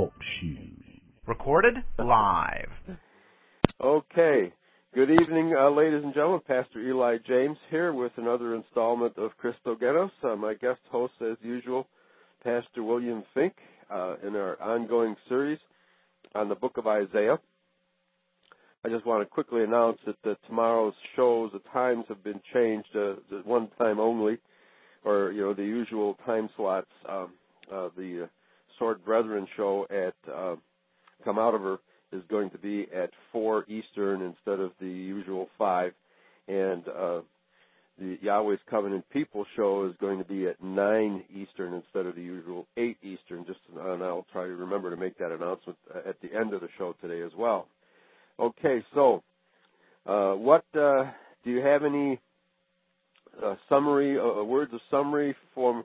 helps you. Recorded live. Okay. Good evening, ladies and gentlemen. Pastor Eli James here with another installment of Christogenos. My guest host, as usual, Pastor William Fink, in our ongoing series on the book of Isaiah. I just want to quickly announce that tomorrow's shows, the times have been changed to one time only, or, the usual time slots. The Sword Brethren show at Come Out of Her is going to be at 4 Eastern instead of the usual 5. And the Yahweh's Covenant People show is going to be at 9 Eastern instead of the usual 8 Eastern. And I'll try to remember to make that announcement at the end of the show today as well. Okay, so do you have any summary, words of summary from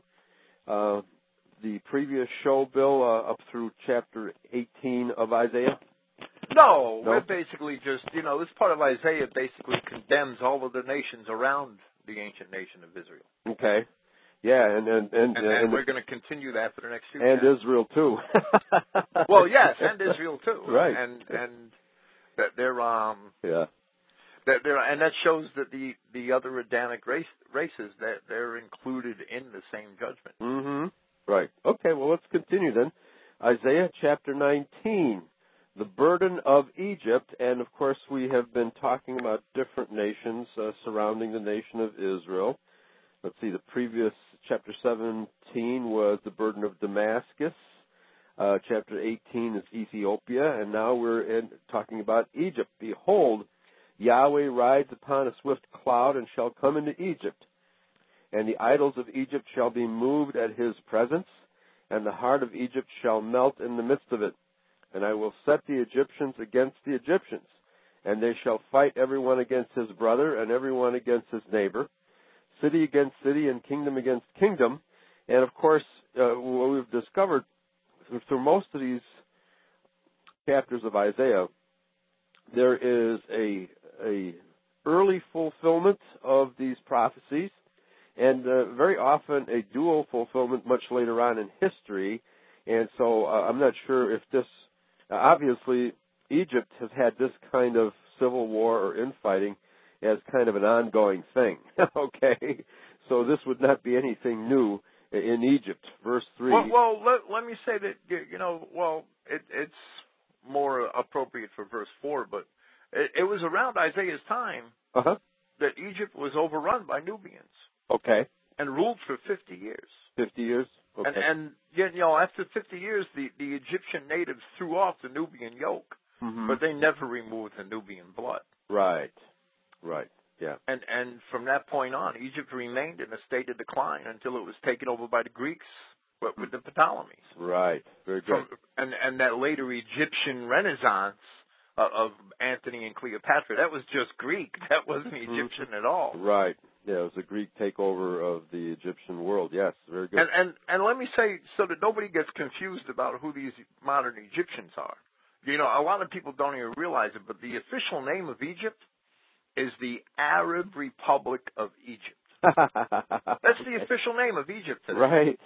the previous show, Bill, up through chapter 18 of Isaiah? No, we're basically just, this part of Isaiah basically condemns all of the nations around the ancient nation of Israel. Okay. Yeah, and we're going to continue that for the next few And years. Israel, too. Well, yes, and Israel, too. Right. And that they're, yeah. And that shows that the other Adamic races, that they're included in the same judgment. Mm-hmm. Right. Okay, well, let's continue then. Isaiah chapter 19, the burden of Egypt. And, of course, we have been talking about different nations surrounding the nation of Israel. Let's see, the previous chapter 17 was the burden of Damascus. Chapter 18 is Ethiopia. And now we're talking about Egypt. Behold, Yahweh rides upon a swift cloud and shall come into Egypt. And the idols of Egypt shall be moved at his presence, and the heart of Egypt shall melt in the midst of it. And I will set the Egyptians against the Egyptians, and they shall fight everyone against his brother, and everyone against his neighbor, city against city, and kingdom against kingdom. And, of course, what we've discovered through most of these chapters of Isaiah, there is a early fulfillment of these prophecies, and very often a dual fulfillment much later on in history. And so I'm not sure if this, obviously Egypt has had this kind of civil war or infighting as kind of an ongoing thing. Okay? So this would not be anything new in Egypt. Verse 3. Well, let me say that, it's more appropriate for verse 4, but it was around Isaiah's time that Egypt was overrun by Nubians. Okay. And ruled for 50 years. 50 years? Okay. And after 50 years, the Egyptian natives threw off the Nubian yoke, but they never removed the Nubian blood. Right. Yeah. And from that point on, Egypt remained in a state of decline until it was taken over by the Greeks with the Ptolemies. Right. Very good. And that later Egyptian Renaissance of Antony and Cleopatra, that was just Greek. That wasn't Egyptian at all. Right. Yeah, it was a Greek takeover of the Egyptian world. Yes, very good. And let me say, so that nobody gets confused about who these modern Egyptians are. A lot of people don't even realize it, but the official name of Egypt is the Arab Republic of Egypt. That's the official name of Egypt today. Right.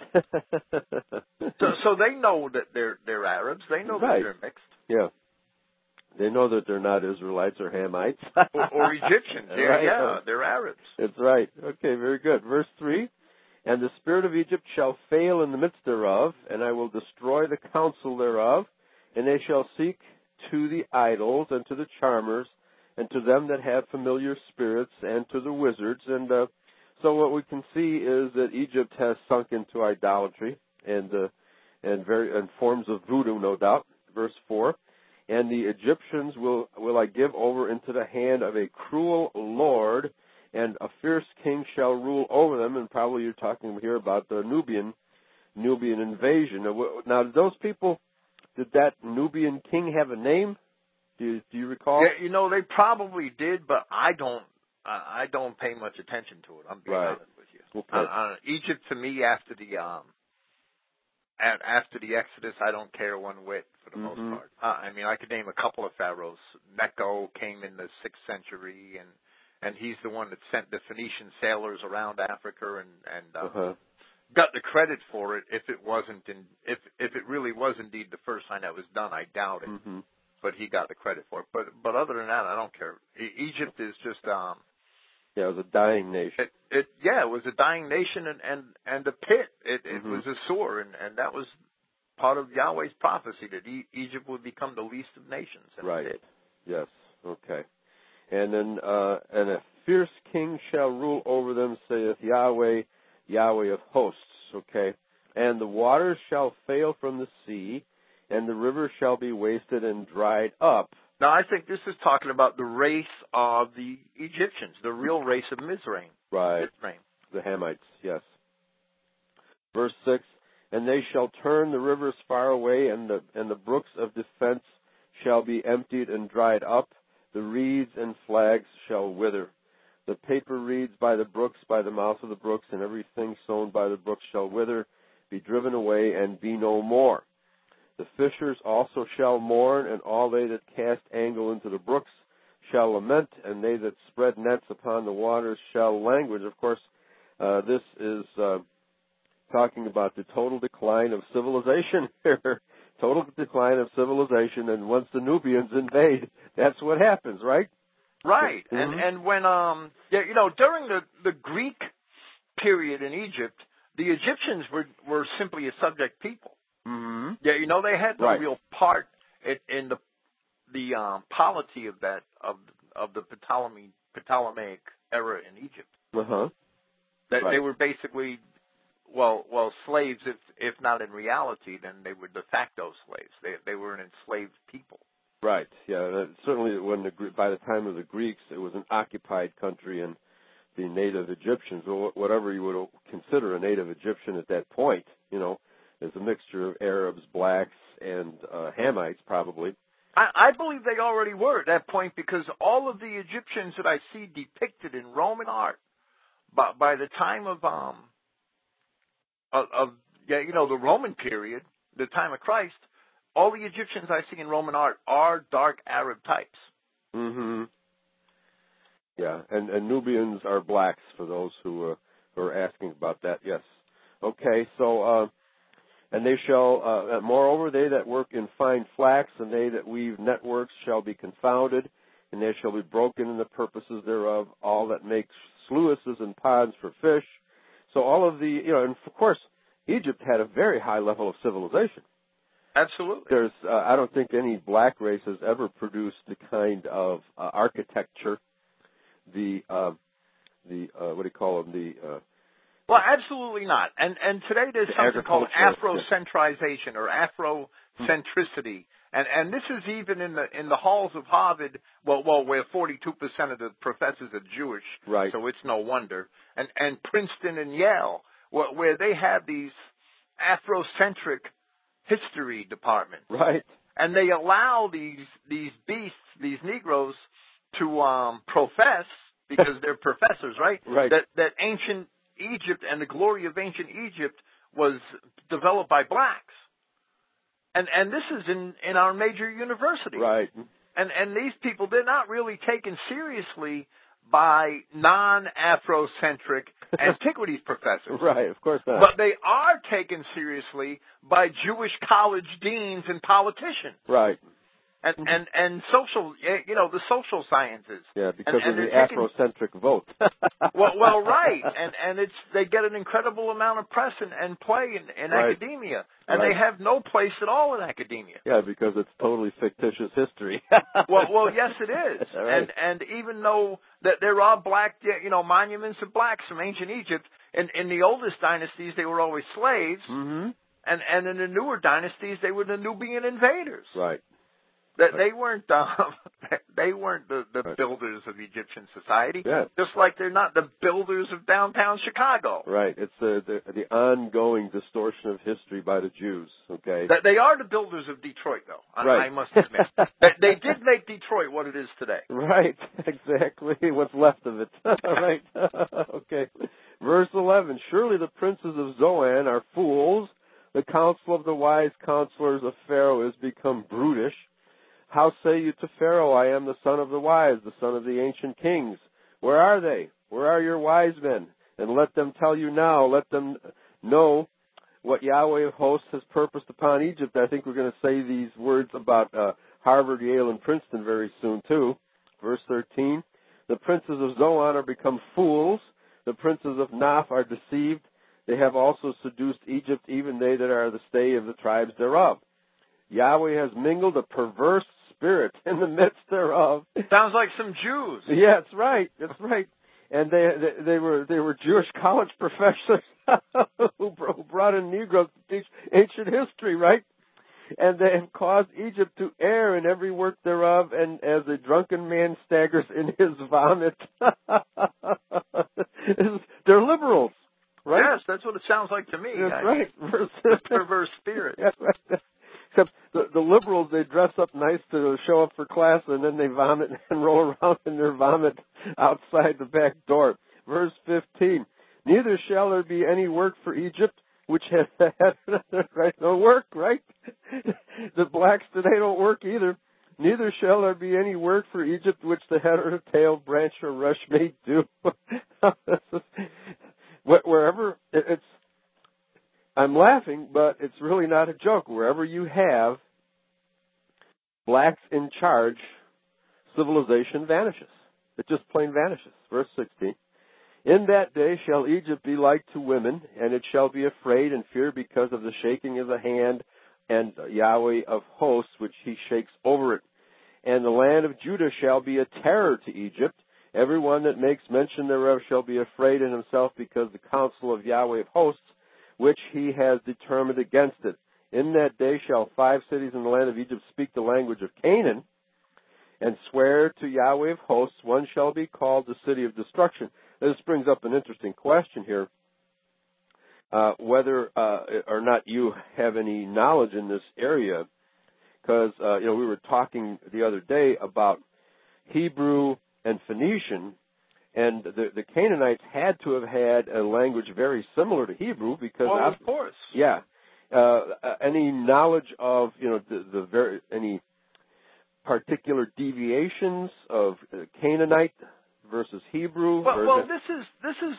So they know that they're Arabs. They know that they're mixed. Yeah. They know that they're not Israelites or Hamites. or Egyptians. They're Arabs. That's right. Okay, very good. Verse 3, and the spirit of Egypt shall fail in the midst thereof, and I will destroy the counsel thereof, and they shall seek to the idols and to the charmers, and to them that have familiar spirits, and to the wizards. And so what we can see is that Egypt has sunk into idolatry and forms of voodoo, no doubt. Verse 4, and the Egyptians will I give over into the hand of a cruel lord, and a fierce king shall rule over them. And probably you're talking here about the Nubian invasion. Now, did that Nubian king have a name? Do you recall? Yeah, they probably did, but I don't pay much attention to it. I'm being honest with you. Okay. Egypt, to me, after the Exodus, I don't care one whit for the most part. I could name a couple of pharaohs. Necho came in the 6th century, and he's the one that sent the Phoenician sailors around Africa, and got the credit for it if it wasn't if it really was indeed the first time that was done. I doubt it, but he got the credit for it. But other than that, I don't care. Egypt is just it was a dying nation. It was a dying nation and a pit. It was a sewer, and that was part of Yahweh's prophecy that Egypt would become the least of nations. And right. It did. Yes. Okay. And then and a fierce king shall rule over them, saith Yahweh, Yahweh of hosts. Okay. And the waters shall fail from the sea, and the river shall be wasted and dried up. Now, I think this is talking about the race of the Egyptians, the real race of Mizraim. Right. Mizraim. The Hamites, yes. Verse 6, and they shall turn the rivers far away, and the brooks of defense shall be emptied and dried up. The reeds and flags shall wither. The paper reeds by the brooks, by the mouth of the brooks, and everything sown by the brooks shall wither, be driven away, and be no more. The fishers also shall mourn, and all they that cast angle into the brooks shall lament, and they that spread nets upon the waters shall languish. Of course, this is talking about the total decline of civilization here. Total decline of civilization, and once the Nubians invade, that's what happens, right? Right. And when during the Greek period in Egypt, the Egyptians were simply a subject people. Mm-hmm. Yeah, they had no real part in the polity of the Ptolemaic era in Egypt. They were basically slaves, if not in reality, then they were de facto slaves. They were an enslaved people. Right. Yeah. Certainly, by the time of the Greeks, it was an occupied country, and the native Egyptians, or whatever you would consider a native Egyptian at that point, is a mixture of Arabs, blacks, and Hamites, probably. I believe they already were at that point, because all of the Egyptians that I see depicted in Roman art, by the time of the Roman period, the time of Christ, all the Egyptians I see in Roman art are dark Arab types. Mm-hmm. Yeah, and Nubians are blacks, for those who are asking about that. Yes. Okay, so and they shall, moreover, they that work in fine flax, and they that weave networks shall be confounded, and they shall be broken in the purposes thereof, all that make sluices and ponds for fish. So all of the, and of course, Egypt had a very high level of civilization. Absolutely. There's, I don't think any black race has ever produced the kind of architecture, what do you call them, well, absolutely not. And today there's something called Afrocentrization or Afrocentricity. And this is even in the halls of Harvard, where 42% of the professors are Jewish, right. So it's no wonder. And Princeton and Yale, where they have these Afrocentric history departments. Right. And they allow these beasts, these Negroes, to profess, because they're professors, right? Right. That ancient Egypt and the glory of ancient Egypt was developed by blacks. And this is in our major universities. Right. And these people, they're not really taken seriously by non-Afrocentric antiquities professors. Right, of course not. But they are taken seriously by Jewish college deans and politicians. Right. And social, the social sciences. Yeah, because of the Afrocentric vote. well, right, and they get an incredible amount of press and play in right. academia, and they have no place at all in academia. Yeah, because it's totally fictitious history. well, yes, it is. Right. And even though that there are black, monuments of blacks from ancient Egypt, in the oldest dynasties they were always slaves, mm-hmm. and in the newer dynasties they were the Nubian invaders. Right. They weren't the right. builders of Egyptian society, yeah. Just like they're not the builders of downtown Chicago. Right. It's the ongoing distortion of history by the Jews. Okay. They are the builders of Detroit, though. Right. I must admit, they did make Detroit what it is today. Right. Exactly. What's left of it. Right. Okay. Verse 11. Surely the princes of Zoan are fools. The counsel of the wise counselors of Pharaoh is become brutish. How say you to Pharaoh, I am the son of the wise, the son of the ancient kings? Where are they? Where are your wise men? And let them tell you now, let them know what Yahweh of hosts has purposed upon Egypt. I think we're going to say these words about Harvard, Yale, and Princeton very soon, too. Verse 13, the princes of Zoan are become fools. The princes of Naph are deceived. They have also seduced Egypt, even they that are the stay of the tribes thereof. Yahweh has mingled a perverse spirit in the midst thereof. Sounds like some Jews. Yeah, that's right. That's right. And they were Jewish college professors who brought in Negroes to teach ancient history, right? And they have caused Egypt to err in every work thereof, and as a drunken man staggers in his vomit. They're liberals, right? Yes, that's what it sounds like to me. That's right. The perverse spirit. That's right. Except the liberals, they dress up nice to show up for class, and then they vomit and roll around in their vomit outside the back door. Verse 15, neither shall there be any work for Egypt, which has right, no work, right? The blacks today don't work either. Neither shall there be any work for Egypt, which the head or the tail, branch or rush may do. Wherever it's, I'm laughing, but it's really not a joke. Wherever you have blacks in charge, civilization vanishes. It just plain vanishes. Verse 16. In that day shall Egypt be like to women, and it shall be afraid and fear because of the shaking of the hand and Yahweh of hosts, which he shakes over it. And the land of Judah shall be a terror to Egypt. Every one that makes mention thereof shall be afraid in himself because the counsel of Yahweh of hosts, which he has determined against it. In that day shall 5 cities in the land of Egypt speak the language of Canaan, and swear to Yahweh of hosts, one shall be called the city of destruction. This brings up an interesting question here, whether or not you have any knowledge in this area, because we were talking the other day about Hebrew and Phoenician, and the Canaanites had to have had a language very similar to Hebrew because, well, of course, yeah. Any knowledge of any particular deviations of Canaanite versus Hebrew? Well, this is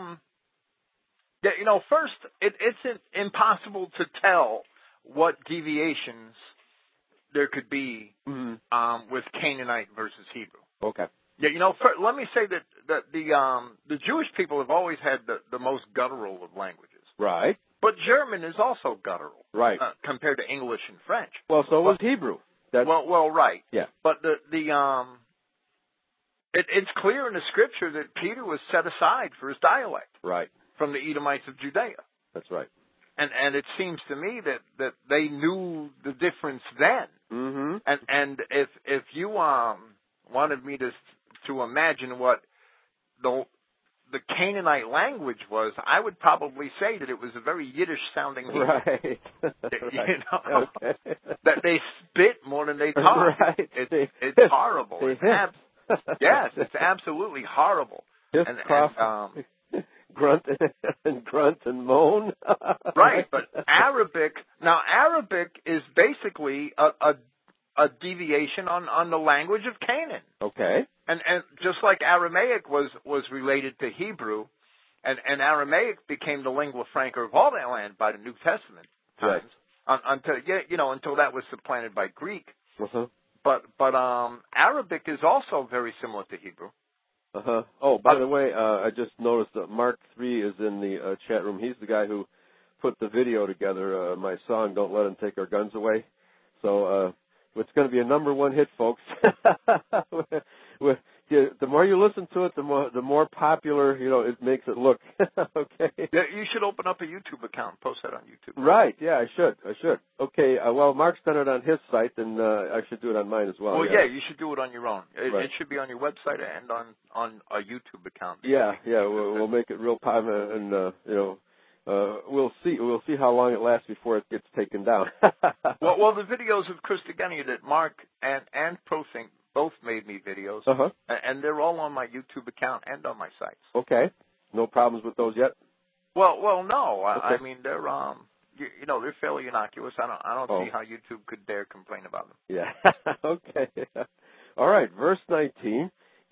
first it's impossible to tell what deviations there could be with Canaanite versus Hebrew. Okay. Yeah, let me say that the Jewish people have always had the most guttural of languages. Right. But German is also guttural. Right. Compared to English and French. Well, so was Hebrew. Well, right. Yeah. But it's clear in the scripture that Peter was set aside for his dialect. Right. From the Edomites of Judea. That's right. And it seems to me that they knew the difference then. Mm-hmm. And if you wanted me to imagine what the Canaanite language was, I would probably say that it was a very Yiddish sounding Hebrew. Right. Okay. That they spit more than they talk. Right. It's horrible. Yes, it's absolutely horrible. Grunt and moan. Right, but Arabic is basically a deviation on the language of Canaan. Okay. And just like Aramaic was related to Hebrew, and Aramaic became the lingua franca of all that land by the New Testament times, until that was supplanted by Greek. Uh-huh. But Arabic is also very similar to Hebrew. Uh-huh. Oh, by the way, I just noticed that Mark 3 is in the chat room. He's the guy who put the video together, my song, Don't Let Them Take Our Guns Away. So it's going to be a #1 hit, folks. The more you listen to it, the more popular, it makes it look. Okay. Yeah, you should open up a YouTube account, post that on YouTube. Right. Yeah, I should. Okay. Well, Mark's done it on his site, and I should do it on mine as well. Well, yeah, you should do it on your own. Right. It should be on your website and on a YouTube account. Yeah. We'll make it real popular, and we'll see how long it lasts before it gets taken down. well, the videos of Christogenea that Mark and ProThink both made me videos, and they're all on my YouTube account and on my sites. Okay. No problems with those yet? Well, no. Okay. I mean, they're they're fairly innocuous. I don't see how YouTube could dare complain about them. Yeah. Okay. All right. Verse 19.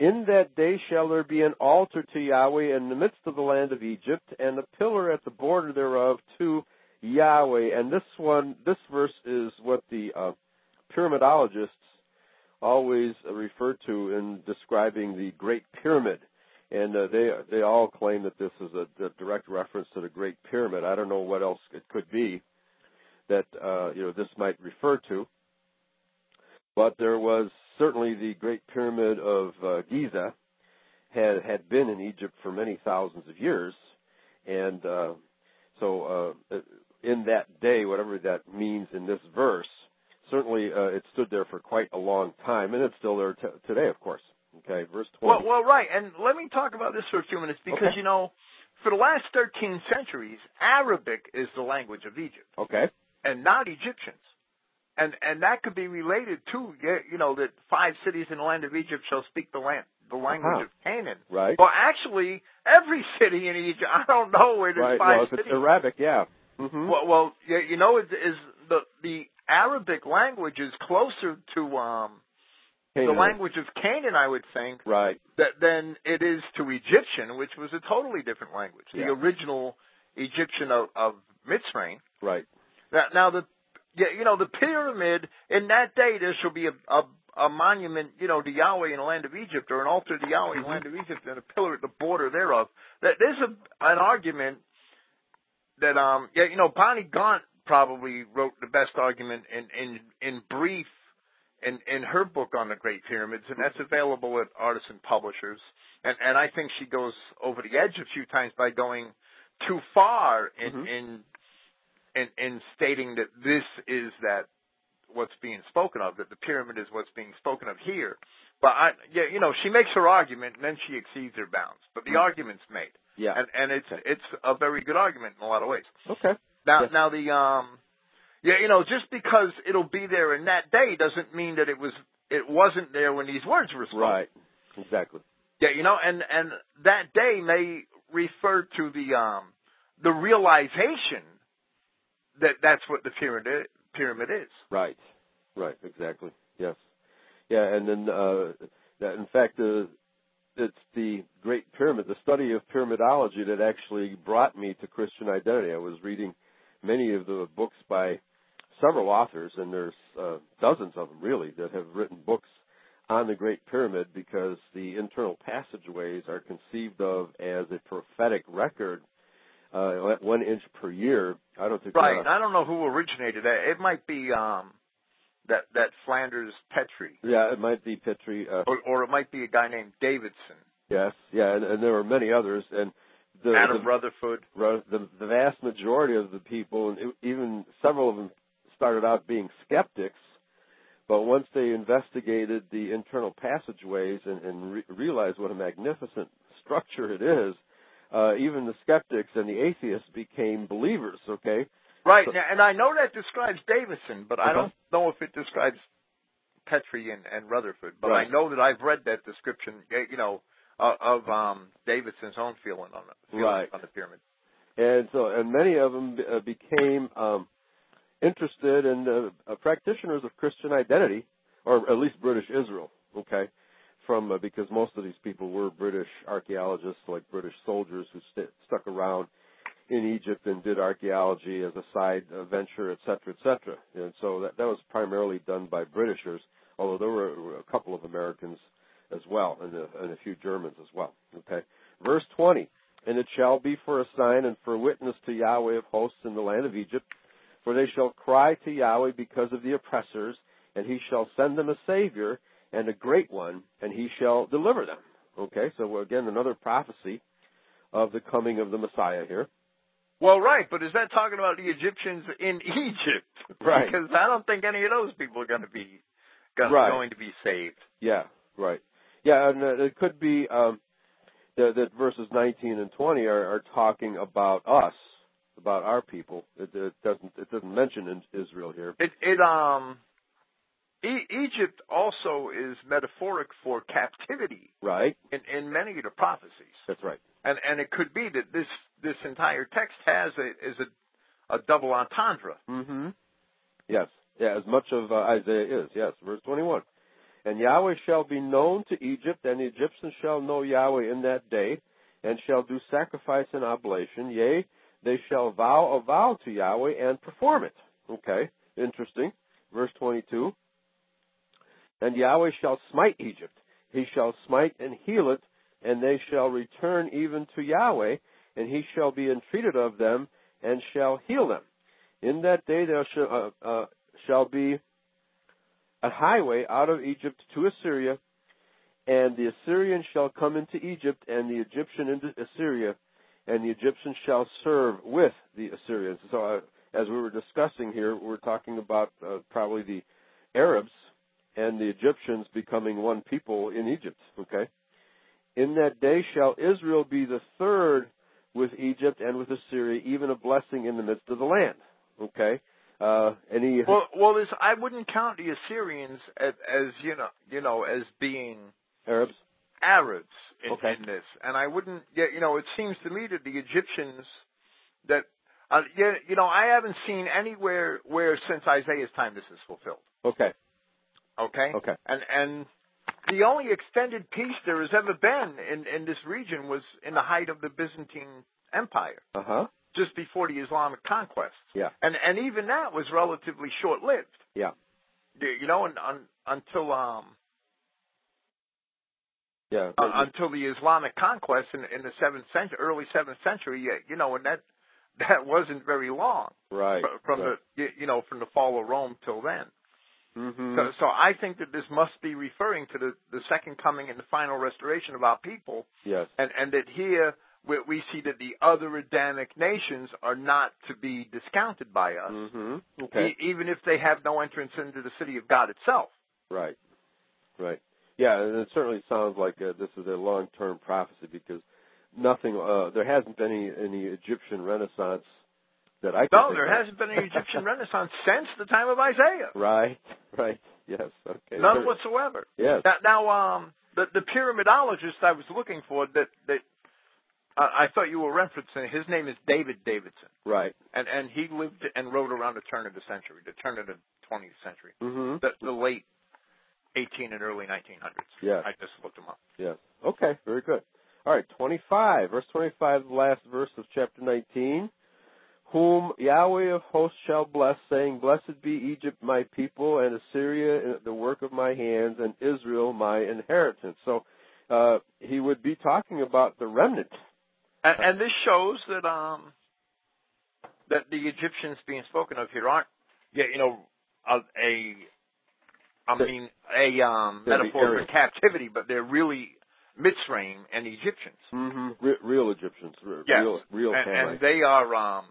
In that day shall there be an altar to Yahweh in the midst of the land of Egypt, and a pillar at the border thereof to Yahweh. And this verse is what the pyramidologists always refer to in describing the Great Pyramid. And they all claim that this is a direct reference to the Great Pyramid. I don't know what else it could be that this might refer to. But there was certainly the Great Pyramid of Giza had been in Egypt for many thousands of years. And so in that day, whatever that means in this verse, certainly it stood there for quite a long time, and it's still there today, of course. Okay, verse 20. Well, right, and let me talk about this for a few minutes because, for the last 13 centuries, Arabic is the language of Egypt. Okay. And not Egyptians. And that could be related to, that 5 cities in the land of Egypt shall speak the language of Canaan. Right. Well, actually, every city in Egypt, I don't know where there's 5 well, if cities. it's Arabic, yeah. Mm-hmm. Well, is the Arabic language is closer to the language of Canaan, I would think, right, than it is to Egyptian, which was a totally different language. Yeah. The original Egyptian of Mitzrayim. Right. Now the pyramid, in that day there shall be a monument, to Yahweh in the land of Egypt, or an altar to Yahweh in the land of Egypt, and a pillar at the border thereof. There's an argument that Bonnie Gaunt probably wrote the best argument in brief in her book on the Great Pyramids, and that's available at Artisan Publishers. And I think she goes over the edge a few times by going too far in stating that this is what's being spoken of, that the pyramid is what's being spoken of here. But she makes her argument and then she exceeds her bounds. But the argument's made. Yeah. And it's a very good argument in a lot of ways. Okay. Now the just because it'll be there in that day doesn't mean that it wasn't there when these words were spoken. Right. Exactly. Yeah, and that day may refer to the realization that's what the pyramid is. Right. Right. Exactly. Yes. Yeah, and then in fact, it's the Great Pyramid, the study of pyramidology, that actually brought me to Christian identity. I was reading many of the books by several authors, and there's dozens of them really that have written books on the Great Pyramid, because the internal passageways are conceived of as a prophetic record. 1 inch per year. I don't think. Right. I don't know who originated that. It might be that Flanders Petrie. Yeah, it might be Petrie. Or it might be a guy named Davidson. Yes. Yeah, and there were many others, and Adam Rutherford. The vast majority of the people, and even several of them, started out being skeptics, but once they investigated the internal passageways and realized what a magnificent structure it is, even the skeptics and the atheists became believers, okay? Right, and I know that describes Davidson, but I don't know if it describes Petrie and Rutherford. But right. I know that I've read that description, of Davidson's own feeling on the pyramid. And many of them became interested in practitioners of Christian identity, or at least British Israel, okay? Because most of these people were British archaeologists, like British soldiers who stuck around in Egypt and did archaeology as a side venture, et cetera, et cetera. And so that was primarily done by Britishers, although there were a couple of Americans as well, and a few Germans as well. Okay, verse 20, and it shall be for a sign and for a witness to Yahweh of hosts in the land of Egypt, for they shall cry to Yahweh because of the oppressors, and he shall send them a Savior, and a great one, and he shall deliver them. Okay, so again, another prophecy of the coming of the Messiah here. Well, right, but is that talking about the Egyptians in Egypt? Right. Because I don't think any of those people are going to be saved. Yeah, right. Yeah, and it could be that verses 19 and 20 are talking about us, about our people. It doesn't mention Israel here. Egypt also is metaphoric for captivity, right? In many of the prophecies. That's right. And it could be that this entire text is a double entendre. Mm-hmm. Yes. Yeah, as much of Isaiah is. Yes, verse 21. And Yahweh shall be known to Egypt, and the Egyptians shall know Yahweh in that day, and shall do sacrifice and oblation. Yea, they shall vow a vow to Yahweh and perform it. Okay, interesting. Verse 22. And Yahweh shall smite Egypt. He shall smite and heal it, and they shall return even to Yahweh, and he shall be entreated of them, and shall heal them. In that day there shall be a highway out of Egypt to Assyria, and the Assyrian shall come into Egypt, and the Egyptian into Assyria, and the Egyptians shall serve with the Assyrians. So, as we were discussing here, we're talking about probably the Arabs and the Egyptians becoming one people in Egypt. Okay. In that day shall Israel be the third with Egypt and with Assyria, even a blessing in the midst of the land. Okay. I wouldn't count the Assyrians as as being Arabs in this, and I wouldn't. It seems to me that the Egyptians that I haven't seen anywhere where since Isaiah's time this is fulfilled. Okay. And the only extended peace there has ever been in this region was in the height of the Byzantine Empire. Just before the Islamic conquest. Yeah. And even that was relatively short-lived. Yeah. Until the Islamic conquest in the early 7th century, and that wasn't very long. Right. From the fall of Rome till then. Mm-hmm. So I think that this must be referring to the second coming and the final restoration of our people. Yes. And that here we see that the other Adamic nations are not to be discounted by us, mm-hmm. Okay. Even if they have no entrance into the city of God itself. Right. Yeah, and it certainly sounds like this is a long-term prophecy because there hasn't been any Egyptian Renaissance that I can think there of. hasn't been any Egyptian Renaissance since the time of Isaiah. Right. Yes. Okay. None whatsoever. Yes. Now, the pyramidologist I was looking for that I thought you were referencing, his name is David Davidson. Right. And he lived and wrote around the turn of the 20th century. Mm-hmm. The late 18 and early 1900s. Yeah. I just looked him up. Yes. Okay, very good. All right, 25. Verse 25, the last verse of chapter 19. Whom Yahweh of hosts shall bless, saying, Blessed be Egypt, my people, and Assyria, the work of my hands, and Israel, my inheritance. So he would be talking about the remnant. And this shows that the Egyptians being spoken of here aren't, metaphor for captivity, but they're really Mitzrayim and Egyptians. Mm-hmm. Real Egyptians. Yes. Real Canaanites. And they are.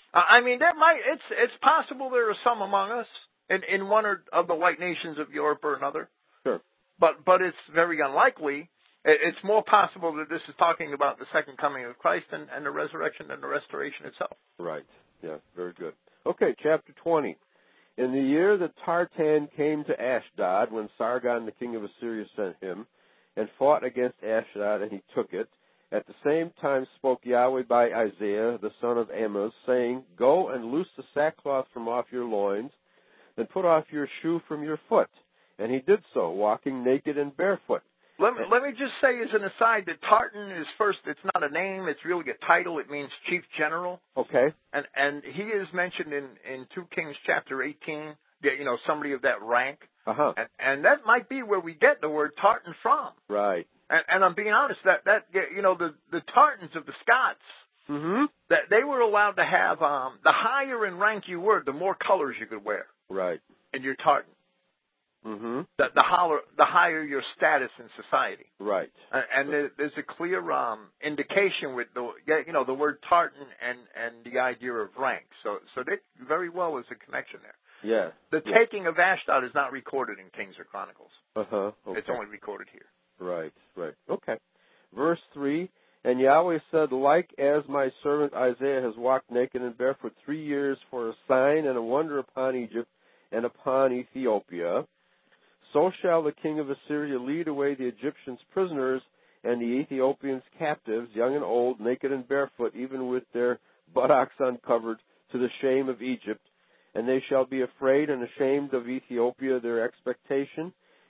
It's possible there are some among us in one of the white nations of Europe or another. Sure. But it's very unlikely. It's more possible that this is talking about the second coming of Christ and the resurrection and the restoration itself. Right. Yeah, very good. Okay, chapter 20. In the year that Tartan came to Ashdod, when Sargon the king of Assyria sent him, and fought against Ashdod, and he took it, at the same time spoke Yahweh by Isaiah, the son of Amoz, saying, Go and loose the sackcloth from off your loins, and put off your shoe from your foot. And he did so, walking naked and barefoot. Let me just say as an aside that Tartan is first, it's not a name, it's really a title. It means chief general. Okay. And he is mentioned in 2 Kings chapter 18, somebody of that rank. Uh-huh. And that might be where we get the word Tartan from. Right. And I'm being honest, that the Tartans of the Scots, mm-hmm. that they were allowed to have, the higher in rank you were, the more colors you could wear. Right. In your tartan. Mm-hmm. The higher your status in society. Right. And there's a clear indication with the word tartan and the idea of rank. So there very well is a connection there. Yeah. The taking of Ashdod is not recorded in Kings or Chronicles. Uh-huh. Okay. It's only recorded here. Right. Okay. Verse 3, And Yahweh said, Like as my servant Isaiah has walked naked and barefoot 3 years for a sign and a wonder upon Egypt and upon Ethiopia, so shall the king of Assyria lead away the Egyptians prisoners and the Ethiopians captives, young and old, naked and barefoot, even with their buttocks uncovered, to the shame of Egypt. And they shall be afraid and ashamed of Ethiopia, their expectation,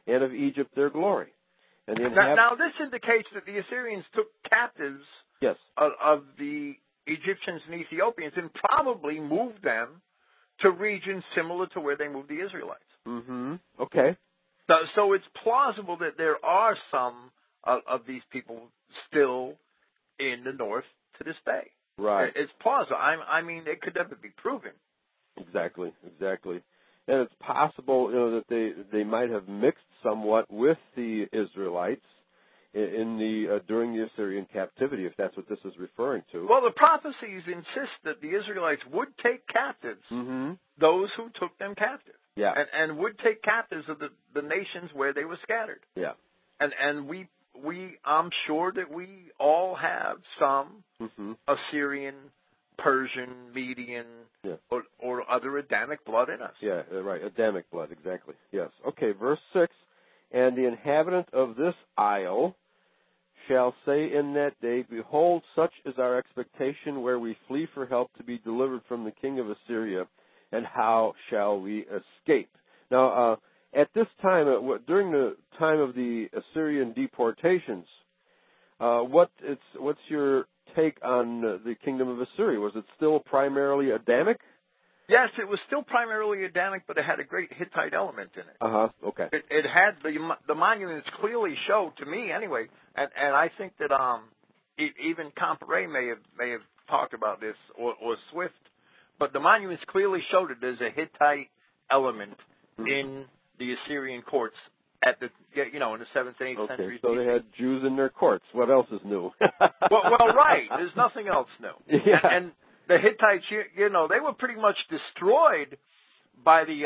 and of Egypt their glory. And the now this indicates that the Assyrians took captives yes. of the Egyptians and Ethiopians and probably moved them to regions similar to where they moved the Israelites. Mm-hmm. Okay. So it's plausible that there are some of these people still in the north to this day. Right. It's plausible. I mean, it could never be proven. Exactly. And it's possible, that they might have mixed somewhat with the Israelites in the during the Assyrian captivity, if that's what this is referring to. Well, the prophecies insist that the Israelites would take captives those who took them captive. Yeah. And would take captives of the nations where they were scattered. Yeah. And I'm sure that we all have some Assyrian, Persian, Median, or other Adamic blood in us. Yeah, right. Adamic blood, exactly. Yes. Okay, verse 6. And the inhabitant of this isle shall say in that day, Behold, such is our expectation where we flee for help to be delivered from the king of Assyria, and how shall we escape? Now, at this time, during the time of the Assyrian deportations, what's your take on the kingdom of Assyria? Was it still primarily Adamic? Yes, it was still primarily Adamic, but it had a great Hittite element in it. Okay. It had the monuments clearly show, to me anyway, and I think that even Comparet may have talked about this, or Swift, but the monuments clearly showed that there's a Hittite element in the Assyrian courts at the in the 7th and 8th centuries. So they had Jews in their courts. What else is new? well, right. There's nothing else new. Yeah. And the Hittites, they were pretty much destroyed by the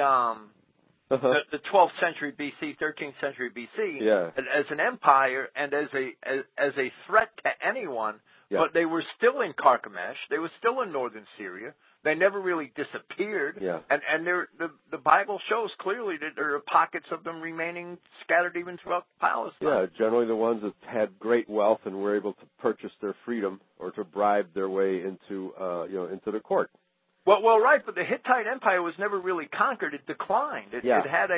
12th century BC, 13th century BC, as an empire and as a threat to anyone. Yeah. But they were still in Carchemish. They were still in northern Syria. They never really disappeared. Yeah. And the Bible shows clearly that there are pockets of them remaining scattered even throughout Palestine. Yeah, generally the ones that had great wealth and were able to purchase their freedom or to bribe their way into the court. Well, right, but the Hittite Empire was never really conquered. It declined. It had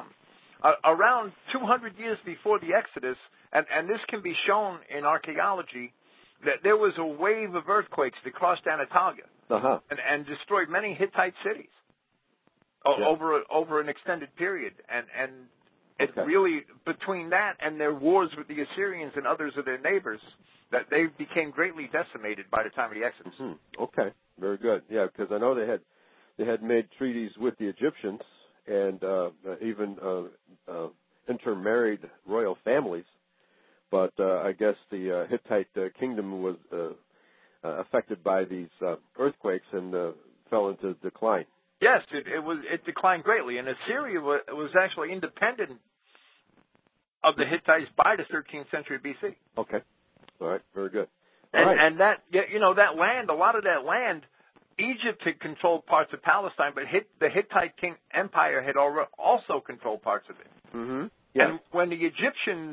around 200 years before the Exodus, and this can be shown in archaeology, that there was a wave of earthquakes that crossed Anatolia and destroyed many Hittite cities over an extended period. And it really, between that and their wars with the Assyrians and others of their neighbors, that they became greatly decimated by the time of the Exodus. Okay, very good. Yeah, because I know they had made treaties with the Egyptians and even intermarried royal families. But I guess the Hittite kingdom was affected by these earthquakes and fell into decline. Yes, it declined greatly, and Assyria was actually independent of the Hittites by the 13th century BC. Okay, all right, very good. And that that land, a lot of that land, Egypt had controlled parts of Palestine, but the Hittite Empire had also controlled parts of it. Mm-hmm. Yeah. And when the Egyptians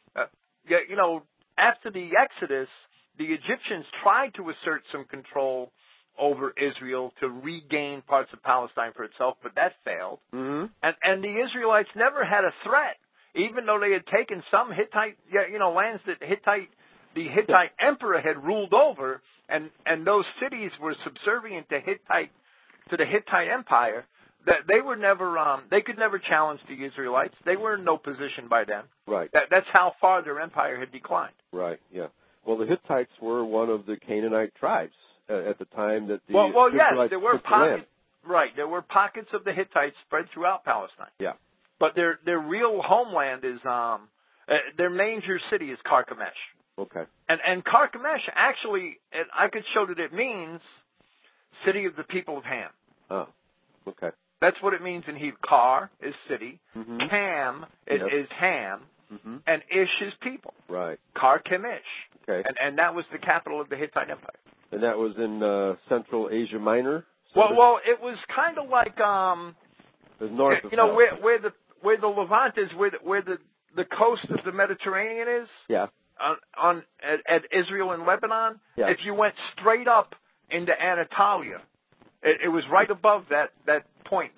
after the Exodus, the Egyptians tried to assert some control over Israel to regain parts of Palestine for itself, but that failed. Mm-hmm. And the Israelites never had a threat, even though they had taken some Hittite, lands that the Hittite emperor had ruled over, and those cities were subservient to the Hittite Empire. That they were never, they could never challenge the Israelites. They were in no position by then. Right. That's how far their empire had declined. Right. Yeah. Well, the Hittites were one of the Canaanite tribes at the time that the Israelites yes, there were pockets. Right. There were pockets of the Hittites spread throughout Palestine. Yeah. But their real homeland is their major city is Carchemish. Okay. And Carchemish actually, I could show that it means city of the people of Ham. Oh. Okay. That's what it means in Hebrew. Kar is city, Ham is Ham, and Ish is people. Right. Carchemish. Okay. And that was the capital of the Hittite Empire. And that was in Central Asia Minor? Well, it was kind of like north of where the Levant is, where the coast of the Mediterranean is. Yeah. At Israel and Lebanon. Yeah. If you went straight up into Anatolia, it was right above that point there.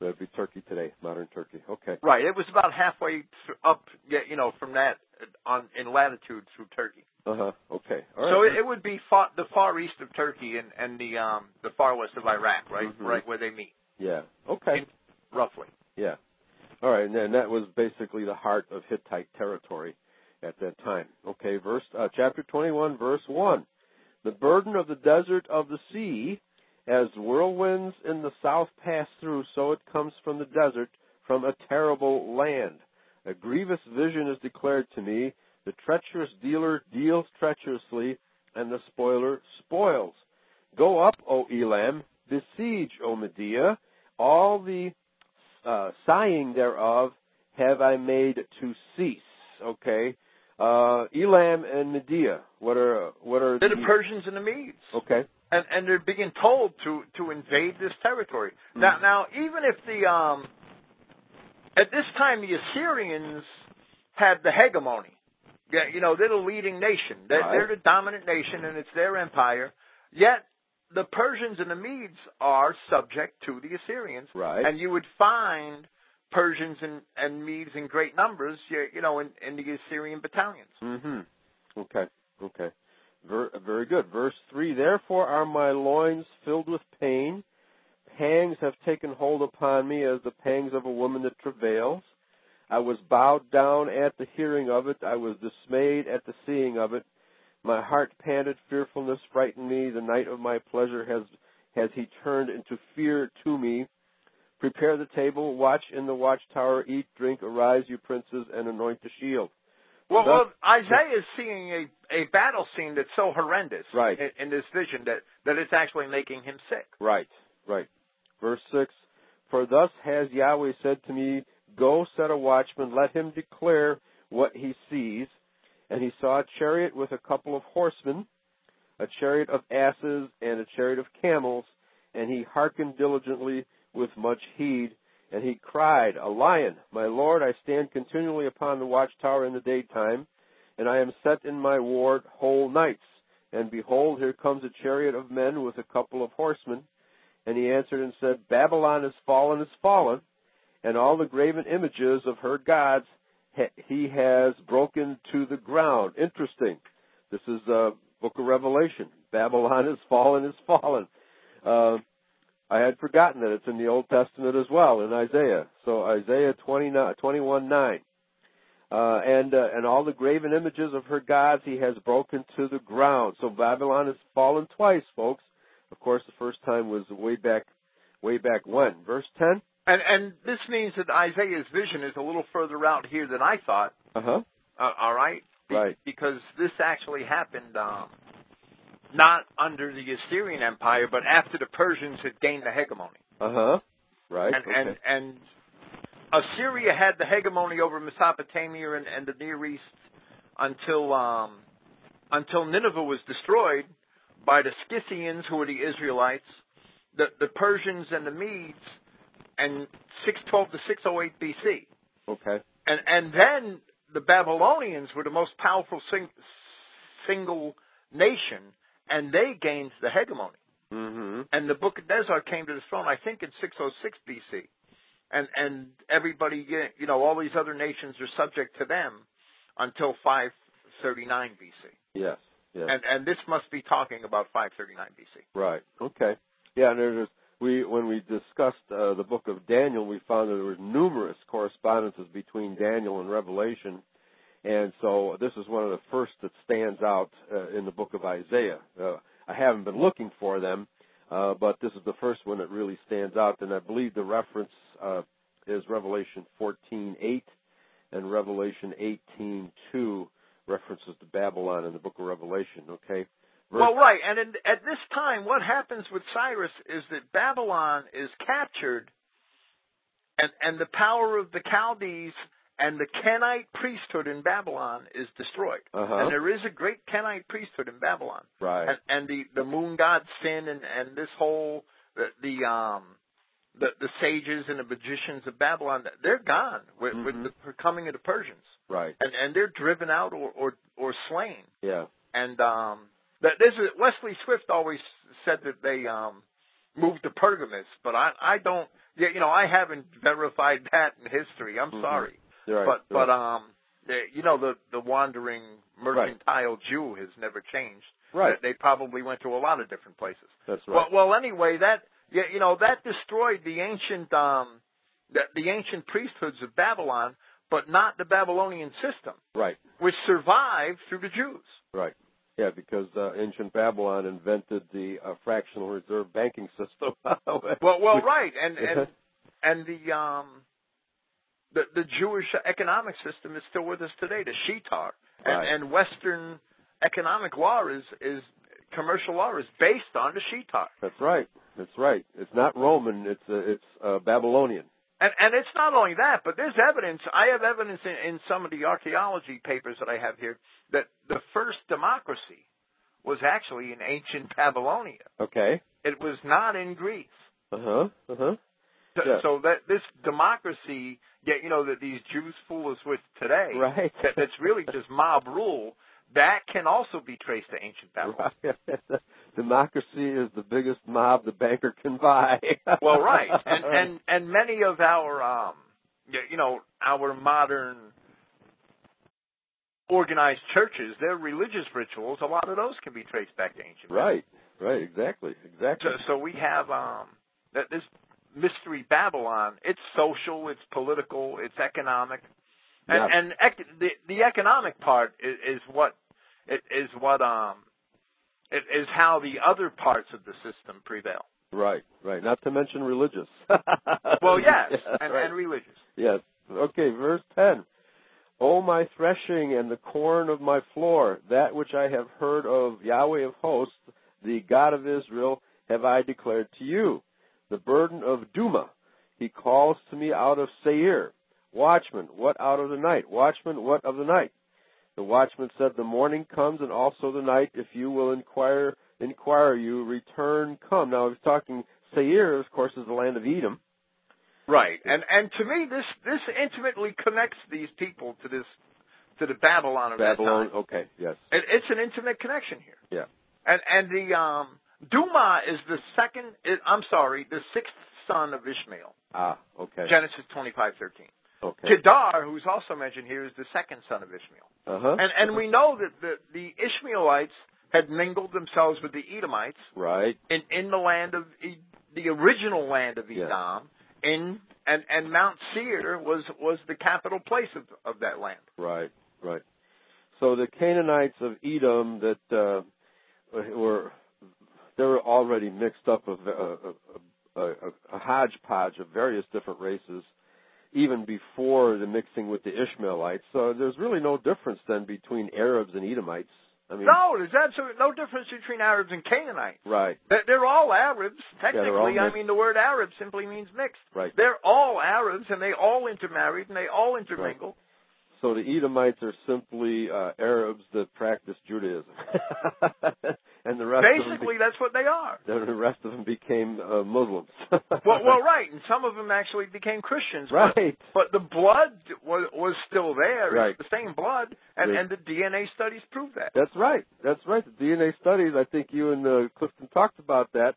That'd be Turkey today, modern Turkey. Okay. Right. It was about halfway up, from that in latitude through Turkey. Okay. All right. So it would be the far east of Turkey and the far west of Iraq, right? Mm-hmm. Right where they meet. Yeah. Okay. Roughly. Yeah. All right, and then that was basically the heart of Hittite territory at that time. Okay, chapter 21, verse 1. The burden of the desert of the sea, as whirlwinds in the south pass through, so it comes from the desert, from a terrible land. A grievous vision is declared to me. The treacherous dealer deals treacherously, and the spoiler spoils. Go up, O Elam, besiege, O Medea. All the sighing thereof have I made to cease. Okay, Elam and Medea. What are They're the Persians and the Medes. Okay, and they're being told to invade this territory. Mm-hmm. Now even if at this time the Assyrians had the hegemony, they're the leading nation. They're the dominant nation, and it's their empire. Yet the Persians and the Medes are subject to the Assyrians, right? And you would find Persians and Medes in great numbers, in the Assyrian battalions. Mm-hmm. Okay. Very good. Verse 3, therefore are my loins filled with pain. Pangs have taken hold upon me as the pangs of a woman that travails. I was bowed down at the hearing of it. I was dismayed at the seeing of it. My heart panted, fearfulness frightened me. The night of my pleasure has he turned into fear to me. Prepare the table, watch in the watchtower, eat, drink, arise, you princes, and anoint the shield. Well, Isaiah is seeing a battle scene that's so horrendous, right, in this vision that it's actually making him sick. Right. Verse 6, for thus has Yahweh said to me, go set a watchman, let him declare what he sees. And he saw a chariot with a couple of horsemen, a chariot of asses, and a chariot of camels, and he hearkened diligently with much heed. And he cried, a lion, my Lord, I stand continually upon the watchtower in the daytime, and I am set in my ward whole nights. And behold, here comes a chariot of men with a couple of horsemen. And he answered and said, Babylon is fallen, and all the graven images of her gods he has broken to the ground. Interesting. This is the book of Revelation. Babylon is fallen. I had forgotten that it's in the Old Testament as well, in Isaiah. So Isaiah 21:9. And all the graven images of her gods he has broken to the ground. So Babylon has fallen twice, folks. Of course, the first time was way back when. Verse 10. And this means that Isaiah's vision is a little further out here than I thought. All right? Right. Because this actually happened not under the Assyrian Empire, but after the Persians had gained the hegemony. Right. And Assyria had the hegemony over Mesopotamia and the Near East until Nineveh was destroyed by the Scythians, who were the Israelites, the Persians and the Medes, and 612 to 608 BC. Okay. And then the Babylonians were the most powerful single nation, and they gained the hegemony. Mm-hmm. And the Book of Nebuchadnezzar came to the throne, I think, in 606 BC. And everybody, all these other nations are subject to them until 539 BC. Yes. And this must be talking about 539 BC. Right. Okay. Yeah, and when we discussed the book of Daniel, we found that there were numerous correspondences between Daniel and Revelation, and so this is one of the first that stands out in the book of Isaiah. I haven't been looking for them, but this is the first one that really stands out, and I believe the reference is Revelation 14:8 and Revelation 18:2 references to Babylon in the book of Revelation. Okay. Well, right, and at this time, what happens with Cyrus is that Babylon is captured, and the power of the Chaldees and the Kenite priesthood in Babylon is destroyed. And there is a great Kenite priesthood in Babylon. Right. And the moon god Sin and this whole the sages and the magicians of Babylon, they're gone with the coming of the Persians. Right. And they're driven out or slain. Yeah. And Wesley Swift always said that they moved to Pergamus, but I don't. Yeah, I haven't verified that in history. I'm sorry. Right, but the wandering mercantile Jew has never changed. Right. They probably went to a lot of different places. That's right. Well, anyway, that destroyed the ancient priesthoods of Babylon, but not the Babylonian system. Right. Which survived through the Jews. Right. Yeah, because ancient Babylon invented the fractional reserve banking system. Right, and the Jewish economic system is still with us today, the Shitar, and Western economic law is commercial law is based on the Shitar. That's right. It's not Roman. It's Babylonian. And it's not only that, but there's evidence. I have evidence in some of the archaeology papers that I have here that the first democracy was actually in ancient Babylonia. Okay. It was not in Greece. Yeah. So that this democracy, that these Jews fool us with today, right? That's really just mob rule. That can also be traced to ancient Babylon. Right. Democracy is the biggest mob the banker can buy. Well, right, and many of our our modern organized churches, their religious rituals, a lot of those can be traced back to ancient Babylon. Right, exactly. So we have this mystery Babylon. It's social, it's political, it's economic, and the economic part is how the other parts of the system prevail. Right. Not to mention religious. Well, yes, and religious. Yes. Okay, verse 10. O my threshing and the corn of my floor, that which I have heard of Yahweh of hosts, the God of Israel, have I declared to you. The burden of Duma, he calls to me out of Seir. Watchman, what out of the night? Watchman, what of the night? The watchman said, the morning comes and also the night. If you will inquire you, return, come. Now, he's talking Seir, of course, is the land of Edom. Right, and to me, this intimately connects these people to the Babylon of that time. Okay, yes. It's an intimate connection here. Yeah. And the Duma is the sixth son of Ishmael. Ah, okay. Genesis 25:13. Okay. Kedar, who's also mentioned here, is the second son of Ishmael. Uh-huh. And we know that the Ishmaelites had mingled themselves with the Edomites. Right. In the land of the original land of Edom. Yeah. And Mount Seir was the capital place of that land. Right. So the Canaanites of Edom that they were already mixed up of a hodgepodge of various different races, even before the mixing with the Ishmaelites. So there's really no difference then between Arabs and Edomites. I mean, no, there's absolutely no difference between Arabs and Canaanites. Right. They're all Arabs. Technically, all the word Arab simply means mixed. Right. They're all Arabs, and they all intermarried, and they all intermingle. Right. So the Edomites are simply Arabs that practice Judaism. And the rest basically, that's what they are. The rest of them became Muslims. well, right, and some of them actually became Christians. Right. But the blood was still there. Right. It's the same blood, and the DNA studies prove that. That's right. The DNA studies, I think you and Clifton talked about that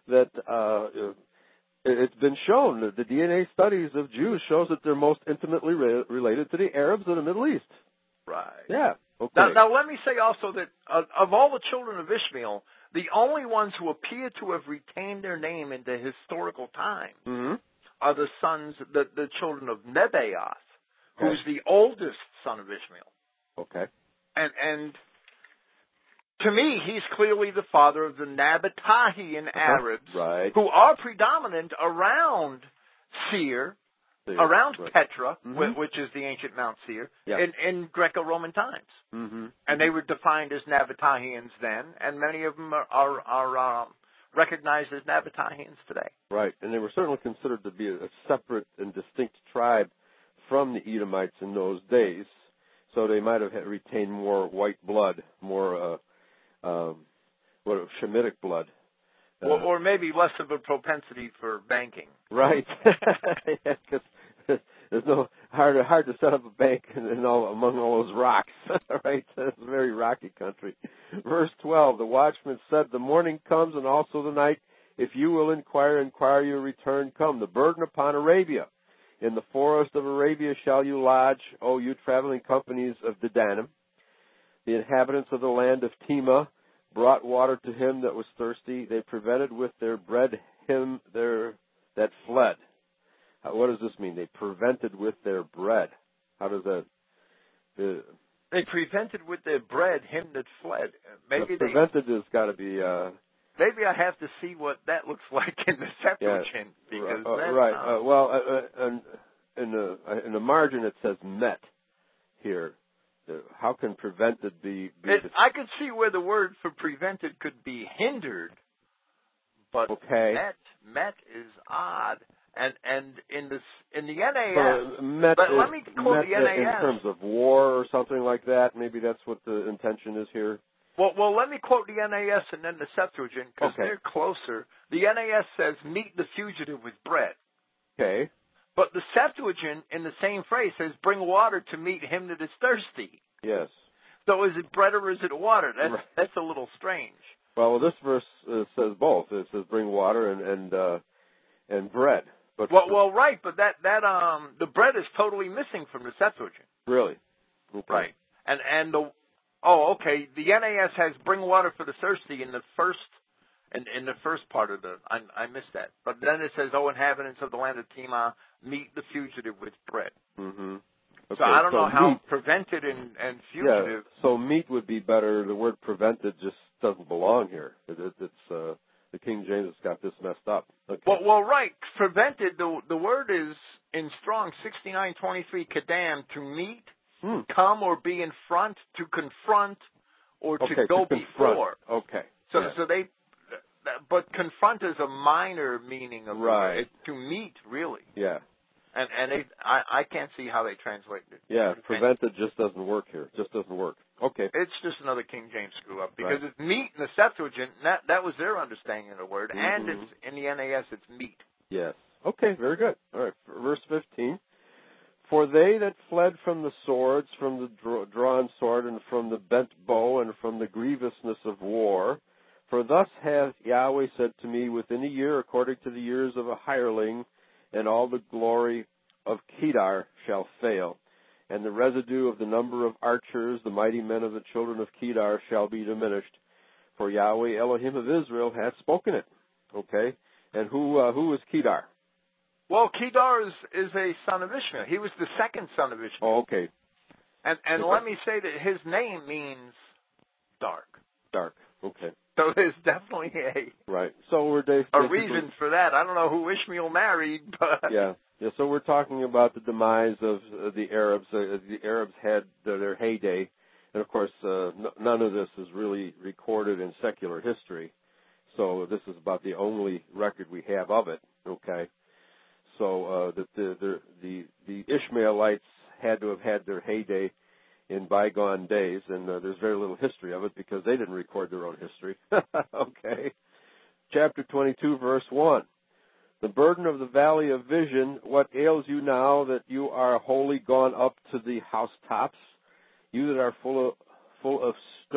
it's been shown that the DNA studies of Jews shows that they're most intimately related to the Arabs of the Middle East. Right. Yeah. Okay. Now let me say also that of all the children of Ishmael, the only ones who appear to have retained their name into historical time are the sons, the children of Nebaioth, who's the oldest son of Ishmael. Okay. And to me, he's clearly the father of the Nabatean Arabs, right, who are predominant around Seir, around Petra, which is the ancient Mount Seir, in Greco-Roman times. Mm-hmm. And they were defined as Nabateans then, and many of them are recognized as Nabateans today. Right, and they were certainly considered to be a separate and distinct tribe from the Edomites in those days, so they might have retained more white blood, more Shemitic blood. Or maybe less of a propensity for banking. Right. Because there's no hard to set up a bank among all those rocks. Right. It's a very rocky country. Verse 12, the watchman said, the morning comes and also the night. If you will inquire, your return come. The burden upon Arabia. In the forest of Arabia shall you lodge, O you traveling companies of Dedanim. The inhabitants of the land of Tema brought water to him that was thirsty. They prevented with their bread him that fled. What does this mean? They prevented with their bread. How does that? They prevented with their bread him that fled. Maybe prevented has got to be. Maybe I have to see what that looks like in the Septuagint. Because right. Well, in the margin it says met here. How can prevented be I could see where the word for prevented could be hindered, but met is odd. And in the NAS, but let me quote the NAS. In terms of war or something like that, maybe that's what the intention is here. Well, let me quote the NAS and then the Septuagint because they're closer. The NAS says, meet the fugitive with bread. Okay. But the Septuagint, in the same phrase, says, bring water to meet him that is thirsty. Yes. So is it bread or is it water? That's a little strange. Well, this verse says both. It says bring water and bread. But right, but that the bread is totally missing from the Septuagint. Really? Okay. Right. And the NAS has bring water for the thirsty in the first part of I missed that. But then it says, O inhabitants of the land of Tema, meet the fugitive with bread. Mm-hmm. Okay, so I don't know how prevented and fugitive. Yeah, so meet would be better. The word prevented just doesn't belong here. It's the King James has got this messed up. Okay. Well, right. Prevented, the word is in Strong 6923, kadam, to meet, come or be in front, to confront, or to go before. Okay. So they, but confront is a minor meaning of right. To meet, really. Yeah. And I can't see how they translate it. Yeah, prevented just doesn't work here. Just doesn't work. Okay. It's just another King James screw up because it's meat in the Septuagint. That was their understanding of the word, and it's in the NAS it's meat. Yes. Okay. Very good. All right. Verse 15. For they that fled from the swords, from the drawn sword, and from the bent bow, and from the grievousness of war, for thus hath Yahweh said to me, within a year, according to the years of a hireling, and all the glory of Kedar shall fail, and the residue of the number of archers, the mighty men of the children of Kedar, shall be diminished. For Yahweh Elohim of Israel hath spoken it. Okay? And who is Kedar? Well, Kedar is a son of Ishmael. He was the second son of Ishmael. Oh, okay. And let me say that his name means dark. Dark. Okay. So there's definitely right. So we're a reason for that. I don't know who Ishmael married, but yeah. So we're talking about the demise of the Arabs. The Arabs had their heyday, and of course, none of this is really recorded in secular history. So this is about the only record we have of it. Okay. So the Ishmaelites had to have had their heyday in bygone days, and there's very little history of it because they didn't record their own history. Okay. Chapter 22, verse 1. The burden of the valley of vision, what ails you now that you are wholly gone up to the housetops, you that are full of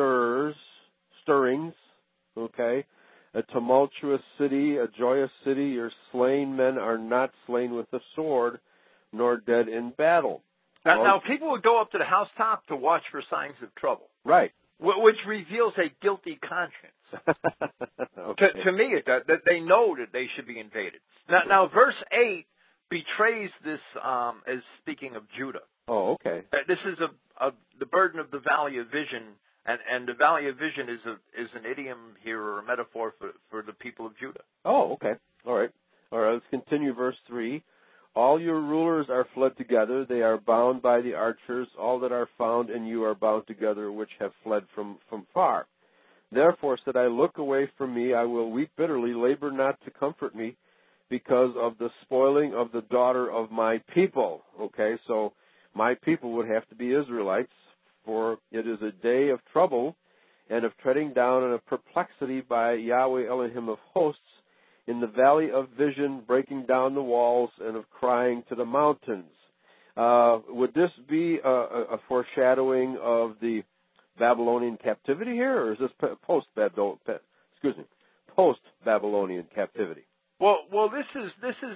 stirrings, okay? A tumultuous city, a joyous city, your slain men are not slain with the sword, nor dead in battle. Now, people would go up to the housetop to watch for signs of trouble. Right. Which reveals a guilty conscience. Okay. To me, it does, that they know that they should be invaded. Now, verse 8 betrays this as speaking of Judah. Oh, okay. This is the burden of the valley of vision, and the valley of vision is an idiom here or a metaphor for the people of Judah. Oh, okay. All right. Let's continue verse 3. All your rulers are fled together. They are bound by the archers. All that are found in you are bound together, which have fled from far. Therefore said I, look away from me. I will weep bitterly. Labor not to comfort me because of the spoiling of the daughter of my people. Okay, so my people would have to be Israelites, for it is a day of trouble and of treading down and of perplexity by Yahweh Elohim of hosts, in the valley of vision, breaking down the walls, and of crying to the mountains. Would this be a foreshadowing of the Babylonian captivity here, or is this post-Babylonian captivity. Well, this is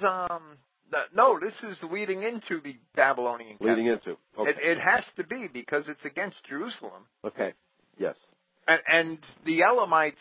leading into the Babylonian captivity. Leading into. Okay. It has to be because it's against Jerusalem. Okay. Yes. And the Elamites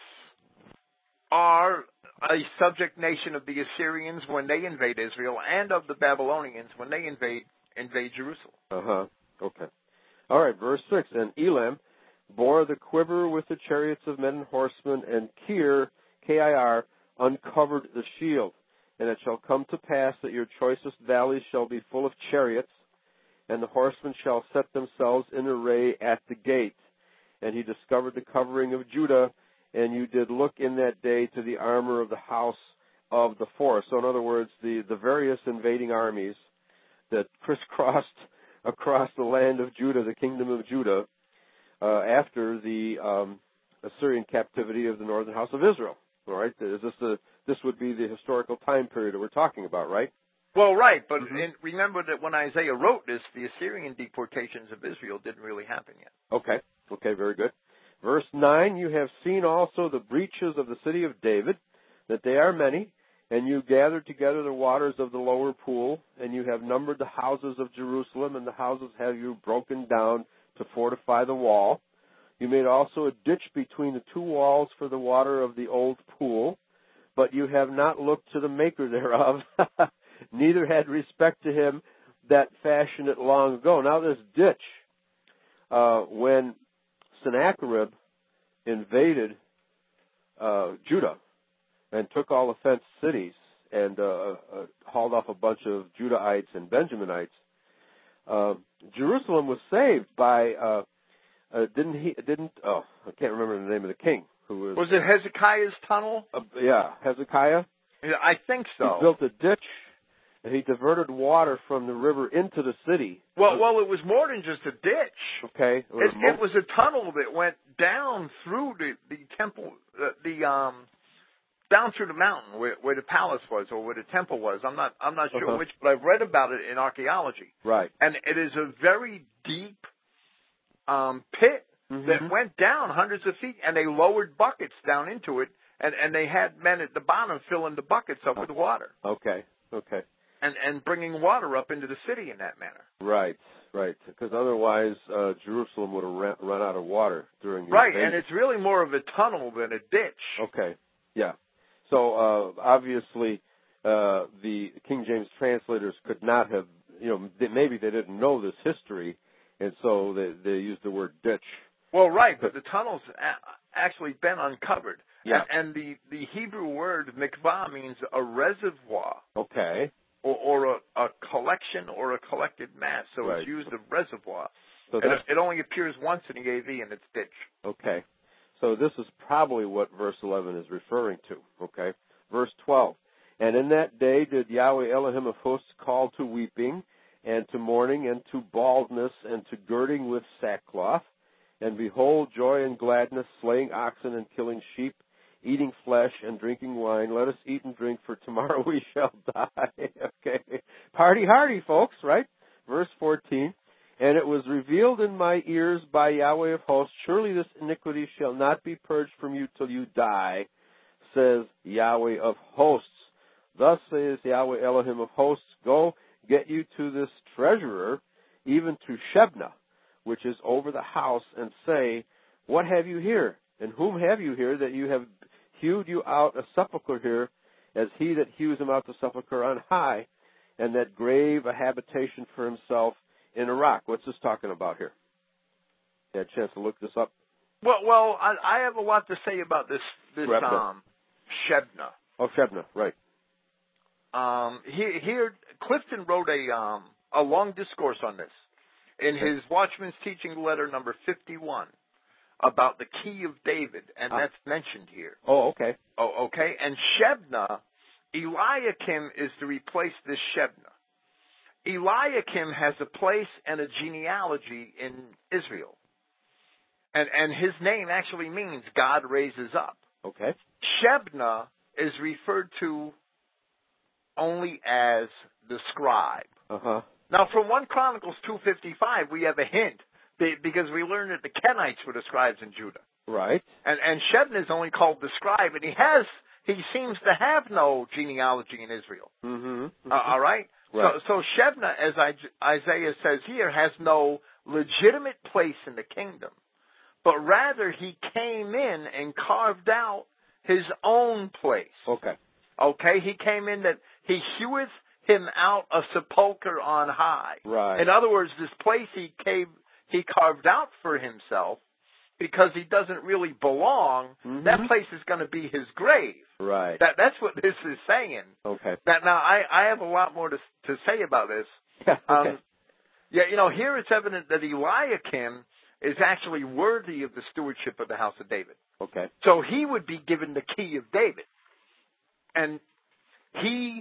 are a subject nation of the Assyrians when they invade Israel, and of the Babylonians when they invade Jerusalem. Okay. All right, verse 6. And Elam bore the quiver with the chariots of men and horsemen, and Kir, K-I-R, uncovered the shield. And it shall come to pass that your choicest valleys shall be full of chariots, and the horsemen shall set themselves in array at the gate. And he discovered the covering of Judah, and you did look in that day to the armor of the house of the forest. So in other words, the various invading armies that crisscrossed across the land of Judah, the kingdom of Judah, after the Assyrian captivity of the northern house of Israel. All right, this would be the historical time period that we're talking about, right? Well, right, but remember that when Isaiah wrote this, the Assyrian deportations of Israel didn't really happen yet. Okay, very good. Verse 9, you have seen also the breaches of the city of David, that they are many, and you gathered together the waters of the lower pool, and you have numbered the houses of Jerusalem, and the houses have you broken down to fortify the wall. You made also a ditch between the two walls for the water of the old pool, but you have not looked to the maker thereof, neither had respect to him that fashioned it long ago. Now this ditch, when Sennacherib invaded Judah and took all the fenced cities and hauled off a bunch of Judahites and Benjaminites, Jerusalem was saved by I can't remember the name of the king who was it Hezekiah's tunnel? Hezekiah. I think so. He built a ditch. And he diverted water from the river into the city. Well, it was more than just a ditch. Okay. It was a tunnel that went down through the temple, down through the mountain where the palace was or where the temple was. I'm not sure which, but I've read about it in archaeology. Right. And it is a very deep pit that went down hundreds of feet, and they lowered buckets down into it, and they had men at the bottom filling the buckets up with water. Okay. And bringing water up into the city in that manner. Right. Because otherwise, Jerusalem would have run out of water during the Right, invasion. and it's really more of a tunnel than a ditch. Okay. Yeah. So obviously, the King James translators could not have, maybe they didn't know this history, and so they used the word ditch. Well, right, but the tunnel's actually been uncovered. Yeah. And the Hebrew word mikvah means a reservoir. Okay. Or a collection or a collected mass. So It's used of reservoir. So it only appears once in the AV, and it's ditch. Okay. So this is probably what verse 11 is referring to. Okay. Verse 12. And in that day did Yahweh Elohim of hosts call to weeping, and to mourning, and to baldness, and to girding with sackcloth. And behold, joy and gladness, slaying oxen and killing sheep, eating flesh and drinking wine. Let us eat and drink, for tomorrow we shall die. Okay. Party hardy, folks, right? Verse 14. And it was revealed in my ears by Yahweh of hosts, surely this iniquity shall not be purged from you till you die, says Yahweh of hosts. Thus says Yahweh Elohim of hosts, go get you to this treasurer, even to Shebna, which is over the house, and say, what have you here? And whom have you here that you have hewed you out a sepulchre here, as he that hews him out the sepulchre on high, and that grave a habitation for himself in a rock? What's this talking about here? You had a chance to look this up? Well, I have a lot to say about this Shebna. Oh, Shebna, right. Here, Clifton wrote a long discourse on this in his Watchman's Teaching Letter number 51 about the key of David, and that's mentioned here. Oh, okay. Oh, okay. And Shebna, Eliakim is to replace this Shebna. Eliakim has a place and a genealogy in Israel. And his name actually means God raises up. Okay. Shebna is referred to only as the scribe. Uh-huh. Now, from 1 Chronicles 2:55, we have a hint, because we learned that the Kenites were the scribes in Judah. Right. And Shebna is only called the scribe, and he has he seems to have no genealogy in Israel. Mm-hmm. All right? Right. So Shebna, as Isaiah says here, has no legitimate place in the kingdom, but rather he came in and carved out his own place. Okay. Okay? He came in that he heweth him out a sepulchre on high. Right. In other words, this place he carved out for himself, because he doesn't really belong, that place is going to be his grave. Right. That's what this is saying. Okay. Now, I have a lot more to say about this. Yeah. Okay. Here it's evident that Eliakim is actually worthy of the stewardship of the house of David. Okay. So he would be given the key of David. And he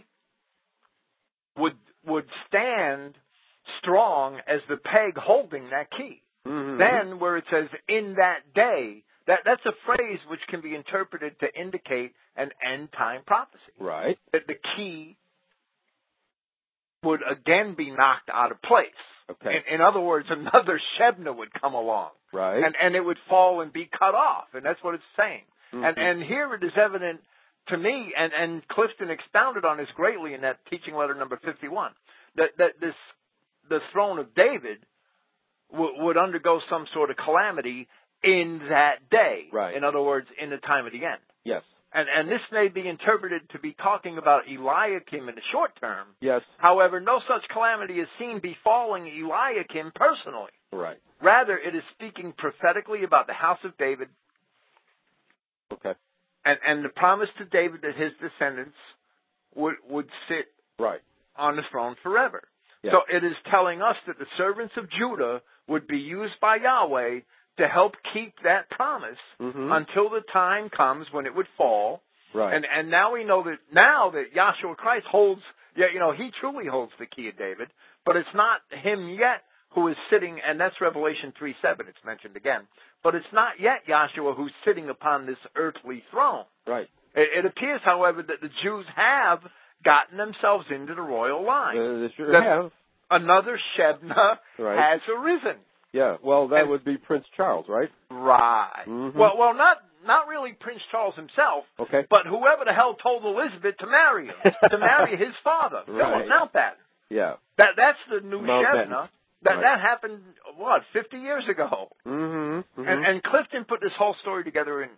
would stand strong as the peg holding that key. Mm-hmm. Then, where it says, in that day, that's a phrase which can be interpreted to indicate an end-time prophecy. Right. That the key would again be knocked out of place. Okay. In other words, another Shebna would come along. Right. And it would fall and be cut off. And that's what it's saying. Mm-hmm. And here it is evident to me, and Clifton expounded on this greatly in that teaching letter number 51, that the throne of David would undergo some sort of calamity in that day. Right. In other words, in the time of the end. Yes. And this may be interpreted to be talking about Eliakim in the short term. Yes. However, no such calamity is seen befalling Eliakim personally. Right. Rather, it is speaking prophetically about the house of David. Okay. And the promise to David that his descendants would sit right on the throne forever. Yeah. So it is telling us that the servants of Judah would be used by Yahweh to help keep that promise until the time comes when it would fall. Right. And now we know that Yahshua Christ holds, he truly holds the key of David, but it's not him yet who is sitting, and that's Revelation 3:7, it's mentioned again. But it's not yet Yahshua who's sitting upon this earthly throne. Right. It appears, however, that the Jews have gotten themselves into the royal line. They sure have. Another Shebna has arisen. Yeah, well, that would be Prince Charles, right? Right. Mm-hmm. Well, not really Prince Charles himself, okay, but whoever the hell told Elizabeth to marry him, to marry his father, Philip Mountbatten. Yeah. That's the new Mountbatten. Shebna. That happened, 50 years ago. Mm-hmm. And Clifton put this whole story together in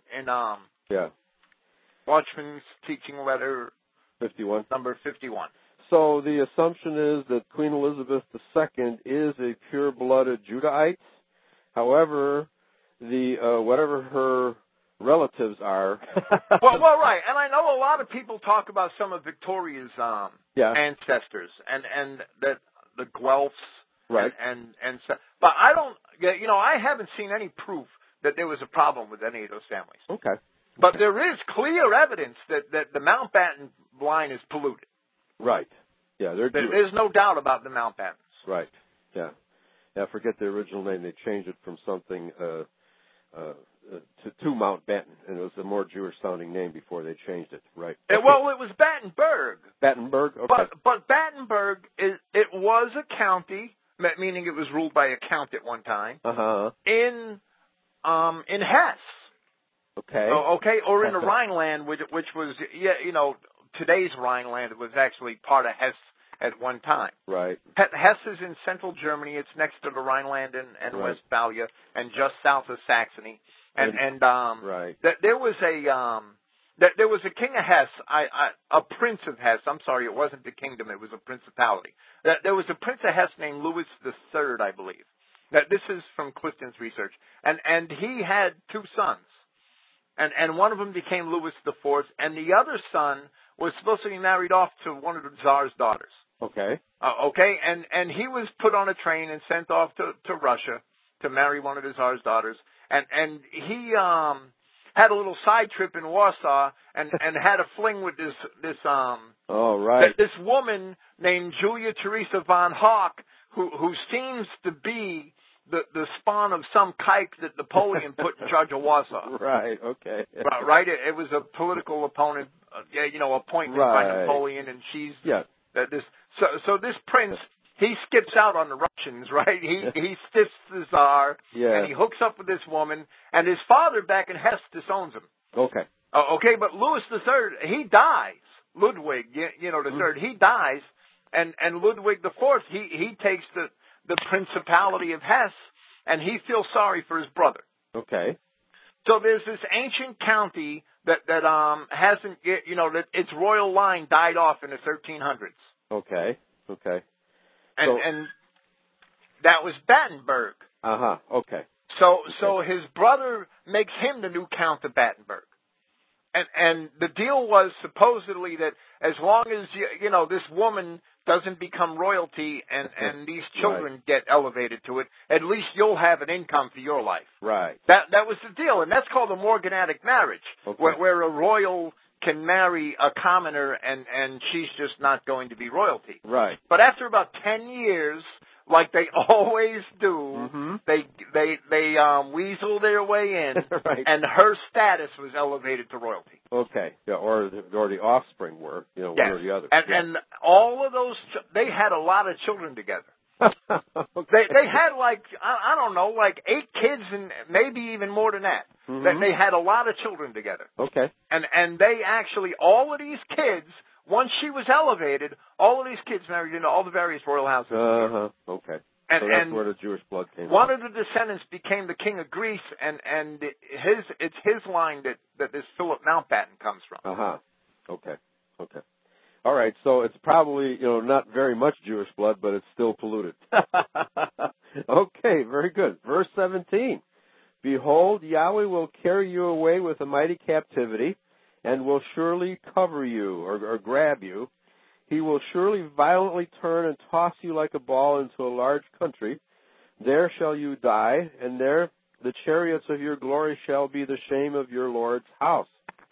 Watchman's teaching letter 51. number 51. So the assumption is that Queen Elizabeth II is a pure-blooded Judahite. However, whatever her relatives are. well, right. And I know a lot of people talk about some of Victoria's ancestors and that the Guelphs. Right. And so, but I don't, I haven't seen any proof that there was a problem with any of those families. Okay. But there is clear evidence that the Mountbatten line is polluted. Right. Yeah, there's no doubt about the Mountbattens. Right. Yeah. Yeah, I forget the original name. They changed it from something to Mountbatten, and it was a more Jewish-sounding name before they changed it. Right. Okay. Well, it was Battenberg. Battenberg. Okay. But Battenberg it was a county, meaning it was ruled by a count at one time. In Hesse. Okay. Or in the Rhineland, which was today's Rhineland was actually part of Hesse at one time. Right. Hesse is in central Germany. It's next to the Rhineland and Westphalia, and just south of Saxony. And there was a king of Hesse, a prince of Hesse. I'm sorry, it wasn't a kingdom; it was a principality. There was a prince of Hesse named Louis III, I believe. This is from Clifton's research, and he had two sons, and one of them became Louis IV, and the other son was supposed to be married off to one of the Tsar's daughters. Okay. And he was put on a train and sent off to Russia to marry one of the Tsar's daughters, and he had a little side trip in Warsaw and had a fling with this woman named Julia Teresa von Hawk, who seems to be the spawn of some kike that Napoleon put in charge of Warsaw. Right, okay. Right, it was a political opponent, appointed by Napoleon, and she's this. So this prince, he skips out on the Russians, right? He stiffs the Tsar, and he hooks up with this woman, and his father back in Hesse disowns him. Okay. Okay, but Louis III, he dies. Ludwig, the third, he dies, and Ludwig the Fourth, he takes the Principality of Hesse, and he feels sorry for his brother. Okay. So there's this ancient county that hasn't, that its royal line died off in the 1300s. Okay. And that was Battenberg. Okay. So his brother makes him the new Count of Battenberg. And the deal was supposedly that as long as this woman doesn't become royalty and these children get elevated to it, at least you'll have an income for your life. Right. That was the deal, and that's called a morganatic marriage, where a royal can marry a commoner and she's just not going to be royalty. Right. But after about 10 years, like they always do, they weasel their way in, right. and her status was elevated to royalty. Okay. Yeah, or the offspring were, yes. one or the other. And all of those, they had a lot of children together. Okay. They had I don't know, 8 kids and maybe even more than that. They had a lot of children together. Okay. And they actually, all of these kids, once she was elevated, all of these kids married into all the various royal houses. Okay. And, so that's where the Jewish blood came one from. of the descendants became the king of Greece, and it's his line that this Philip Mountbatten comes from. Okay. All right, so it's probably, not very much Jewish blood, but it's still polluted. Okay, very good. Verse 17. Behold, Yahweh will carry you away with a mighty captivity, and will surely cover you, or grab you. He will surely violently turn and toss you like a ball into a large country. There shall you die, and there the chariots of your glory shall be the shame of your Lord's house.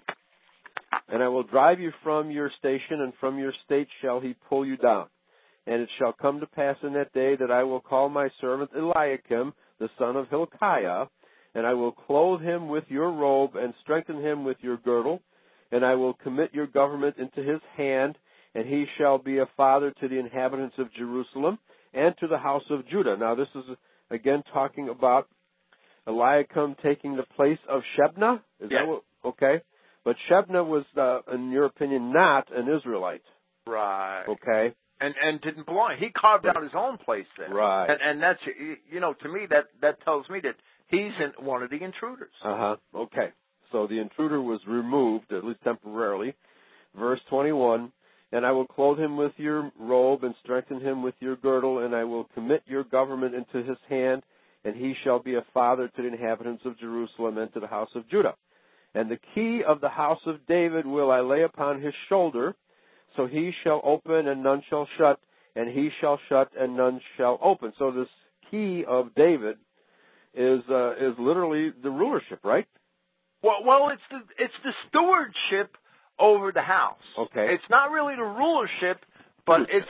And I will drive you from your station, and from your state shall he pull you down. And it shall come to pass in that day that I will call my servant Eliakim, the son of Hilkiah, and I will clothe him with your robe, and strengthen him with your girdle, and I will commit your government into his hand, and he shall be a father to the inhabitants of Jerusalem, and to the house of Judah. Now this is, again, talking about Eliakim taking the place of Shebna? Is that what? Okay. But Shebna was, in your opinion, not an Israelite. Right. Okay. And didn't belong. He carved out his own place there. Right. And that's, to me, that tells me that he's one of the intruders. Okay. So the intruder was removed, at least temporarily. Verse 21, and I will clothe him with your robe, and strengthen him with your girdle, and I will commit your government into his hand, and he shall be a father to the inhabitants of Jerusalem and to the house of Judah. And the key of the house of David will I lay upon his shoulder, so he shall open and none shall shut, and he shall shut and none shall open. So this key of David is literally the rulership, right? Well, it's the stewardship over the house. Okay. It's not really the rulership, but it's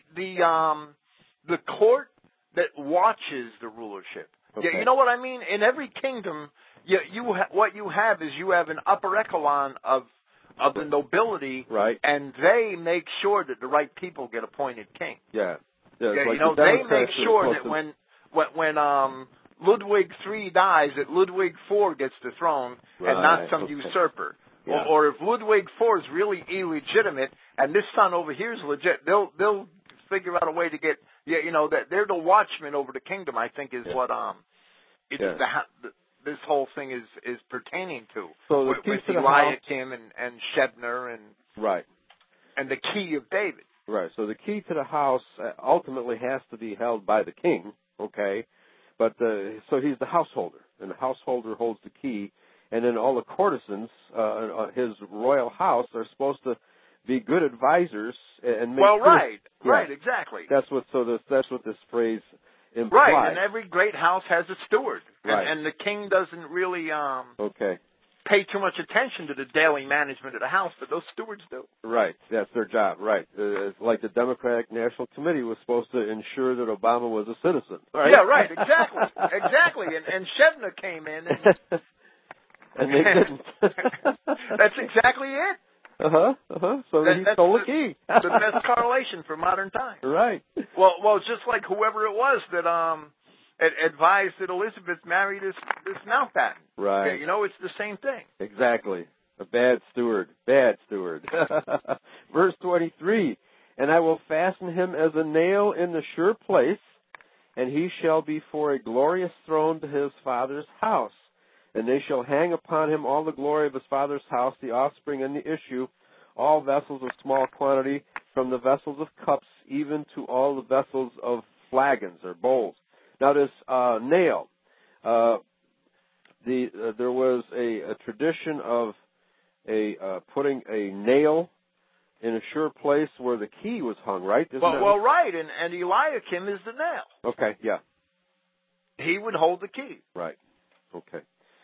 the court that watches the rulership. Okay. Yeah, you know what I mean? In every kingdom, what you have is you have an upper echelon of the nobility, right? And they make sure that the right people get appointed king. Yeah. Like they make sure that when Ludwig III dies, that Ludwig IV gets the throne, and not some usurper. Yeah. Or if Ludwig IV is really illegitimate, and this son over here is legit, they'll figure out a way to get that they're the watchmen over the kingdom. I think is what this whole thing is pertaining to. So the key with to the Eliakim and Shebner and right, and the key of David. Right. So the key to the house ultimately has to be held by the king. Okay, but so he's the householder, and the householder holds the key, and then all the courtesans, his royal house, are supposed to be good advisors and make right, exactly. That's what this phrase implies. Right, and every great house has a steward, right. and the king doesn't really pay too much attention to the daily management of the house, but those stewards do. Right, that's their job. Right, it's like the Democratic National Committee was supposed to ensure that Obama was a citizen. Right? Yeah, right, exactly. And Shebna came in, and they didn't. That's exactly it. So he stole the key. The best correlation for modern times. Right. Well, just like whoever it was that advised that Elizabeth marry this Mountbatten. Right. It's the same thing. Exactly. A bad steward. Bad steward. Verse 23, and I will fasten him as a nail in the sure place, and he shall be for a glorious throne to his father's house. And they shall hang upon him all the glory of his father's house, the offspring and the issue, all vessels of small quantity, from the vessels of cups even to all the vessels of flagons or bowls. Now this nail, there was a tradition of putting a nail in a sure place where the key was hung, right? Well, right, and Eliakim is the nail. Okay, yeah. He would hold the key. Right. Okay.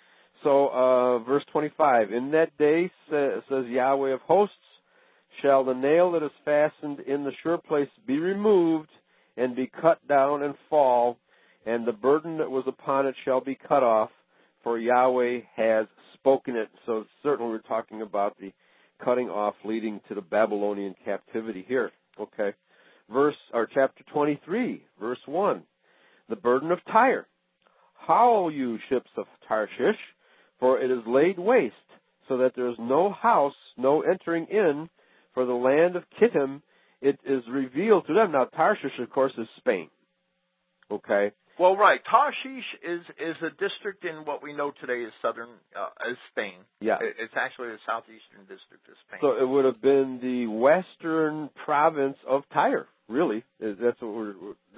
So, verse 25, in that day, says Yahweh of hosts, shall the nail that is fastened in the sure place be removed and be cut down and fall, and the burden that was upon it shall be cut off, for Yahweh has spoken it. So certainly we're talking about the cutting off leading to the Babylonian captivity here. Okay. Chapter 23, verse 1. The burden of Tyre. Howl, you ships of Tarshish, for it is laid waste, so that there is no house, no entering in, for the land of Kittim, it is revealed to them. Now, Tarshish, of course, is Spain. Okay? Well, right. Tarshish is a district in what we know today as as Spain. Yeah. It's actually the southeastern district of Spain. So it would have been the western province of Tyre, really. That's what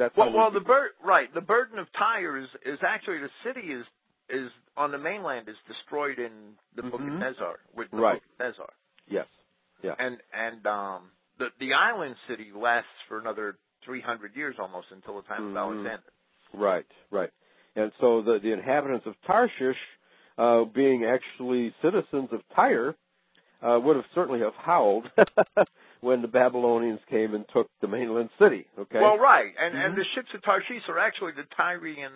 the burden of Tyre is actually the city is on the mainland is destroyed in the Book of Nezar with the Book of Nezar. Yes. Yeah. And the island city lasts for another 300 years almost until the time of Alexander. Right, right. And so the inhabitants of Tarshish, being actually citizens of Tyre, would have certainly have howled when the Babylonians came and took the mainland city. Okay. Well, right, and the ships of Tarshish are actually the Tyrian,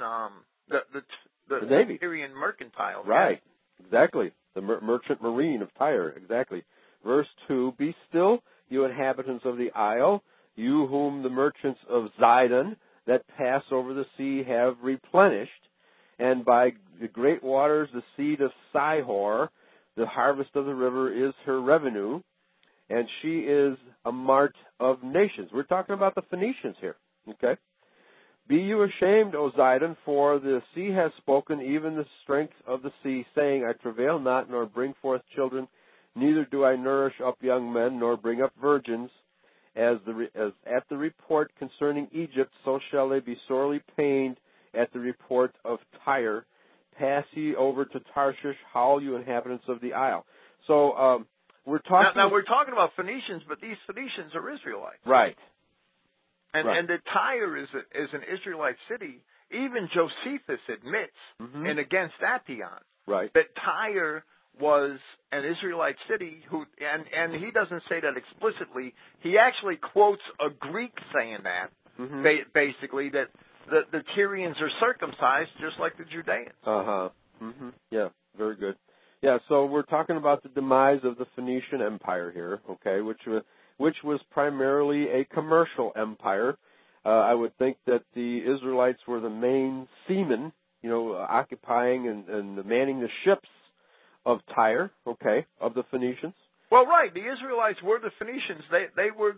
the Navy. Tyrian mercantile. Right. Exactly. The merchant marine of Tyre. Exactly. Verse 2: Be still, you inhabitants of the isle, you whom the merchants of Zidon that pass over the sea have replenished, and by the great waters the seed of Sihor, the harvest of the river is her revenue, and she is a mart of nations. We're talking about the Phoenicians here, okay? Be you ashamed, O Zidon, for the sea has spoken, even the strength of the sea, saying, I travail not, nor bring forth children, neither do I nourish up young men, nor bring up virgins. As at the report concerning Egypt, so shall they be sorely pained at the report of Tyre. Pass ye over to Tarshish, howl, you inhabitants of the isle. So we're talking now we're talking about Phoenicians, but these Phoenicians are Israelites, right? And the Tyre is an Israelite city. Even Josephus admits, and against Apion, right, that Tyre was an Israelite city and he doesn't say that explicitly. He actually quotes a Greek saying that, basically, that the Tyrians are circumcised just like the Judeans. Yeah, very good. Yeah, so we're talking about the demise of the Phoenician Empire here, okay, which was primarily a commercial empire. I would think that the Israelites were the main seamen, occupying and manning the ships of Tyre, okay, of the Phoenicians. Well, right. The Israelites were the Phoenicians. They were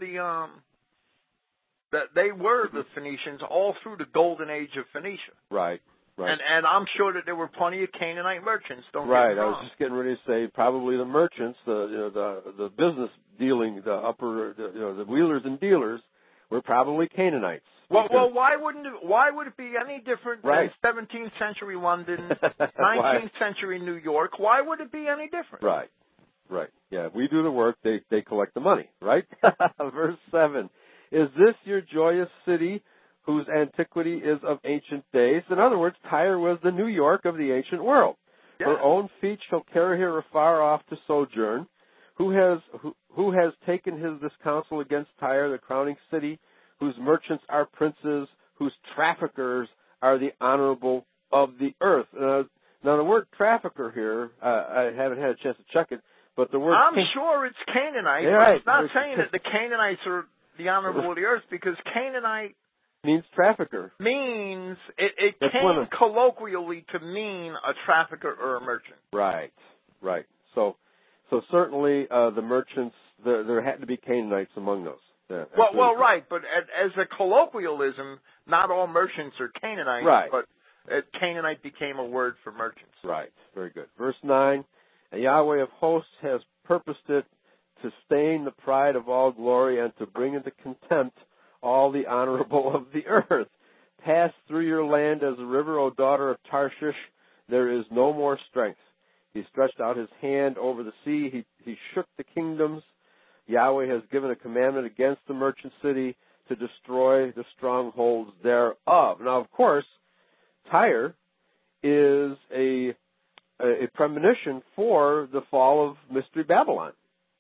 the Phoenicians all through the golden age of Phoenicia. Right. Right. And I'm sure that there were plenty of Canaanite merchants. Right. I was just getting ready to say probably the merchants, the business dealing, the wheelers and dealers were probably Canaanites. Well, why would it be any different than 17th century London, 19th century New York? Why would it be any different? Right. Right. Yeah, we do the work, they collect the money, right? Verse 7. Is this your joyous city whose antiquity is of ancient days? In other words, Tyre was the New York of the ancient world. Yeah. Her own feet shall carry her afar off to sojourn. Who has taken this counsel against Tyre, the crowning city, whose merchants are princes, whose traffickers are the honorable of the earth? Now, the word trafficker here, I haven't had a chance to check it, but the word... I'm sure it's Canaanite, but it's not saying that the Canaanites are the honorable of the earth, because Canaanite... means trafficker. Means, it came colloquially to mean a trafficker or a merchant. Right, right. So So certainly the merchants, there had to be Canaanites among those. Yeah, well, right, but as a colloquialism, not all merchants are Canaanites, right. But Canaanite became a word for merchants. Right, very good. Verse 9, and Yahweh of hosts has purposed it to stain the pride of all glory and to bring into contempt all the honorable of the earth. Pass through your land as a river, O daughter of Tarshish. There is no more strength. He stretched out his hand over the sea. He shook the kingdoms. Yahweh has given a commandment against the merchant city to destroy the strongholds thereof. Now, of course, Tyre is a premonition for the fall of Mystery Babylon.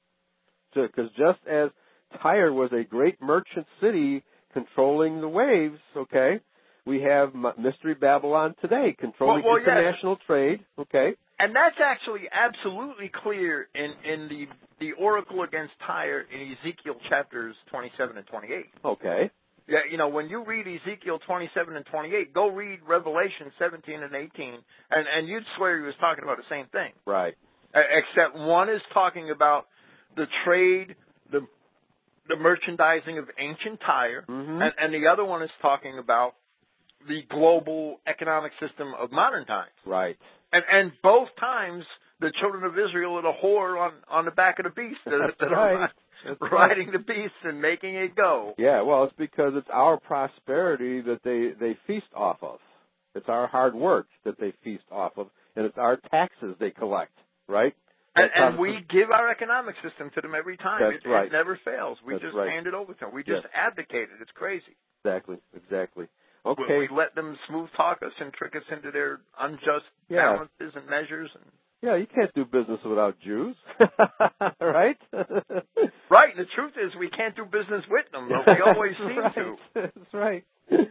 Because just as Tyre was a great merchant city controlling the waves, okay, we have Mystery Babylon today controlling international trade, okay. And that's actually absolutely clear in the oracle against Tyre in Ezekiel chapters 27 and 28. Okay. Yeah, when you read Ezekiel 27 and 28, go read Revelation 17 and 18, and you'd swear he was talking about the same thing. Right. Except one is talking about the trade, the merchandising of ancient Tyre, and the other one is talking about the global economic system of modern times. Right. And both times, the children of Israel are the whore on the back of the beast that are riding the beast and making it go. Yeah, well, it's because it's our prosperity that they feast off of. It's our hard work that they feast off of, and it's our taxes they collect, right? And we give our economic system to them every time. That's right. It never fails. We That's just right. hand it over to them. We just abdicate it. It's crazy. Exactly. Okay. We let them smooth talk us and trick us into their unjust balances and measures. Yeah, you can't do business without Jews, right? Right, and the truth is we can't do business with them, but we always seem to. That's right.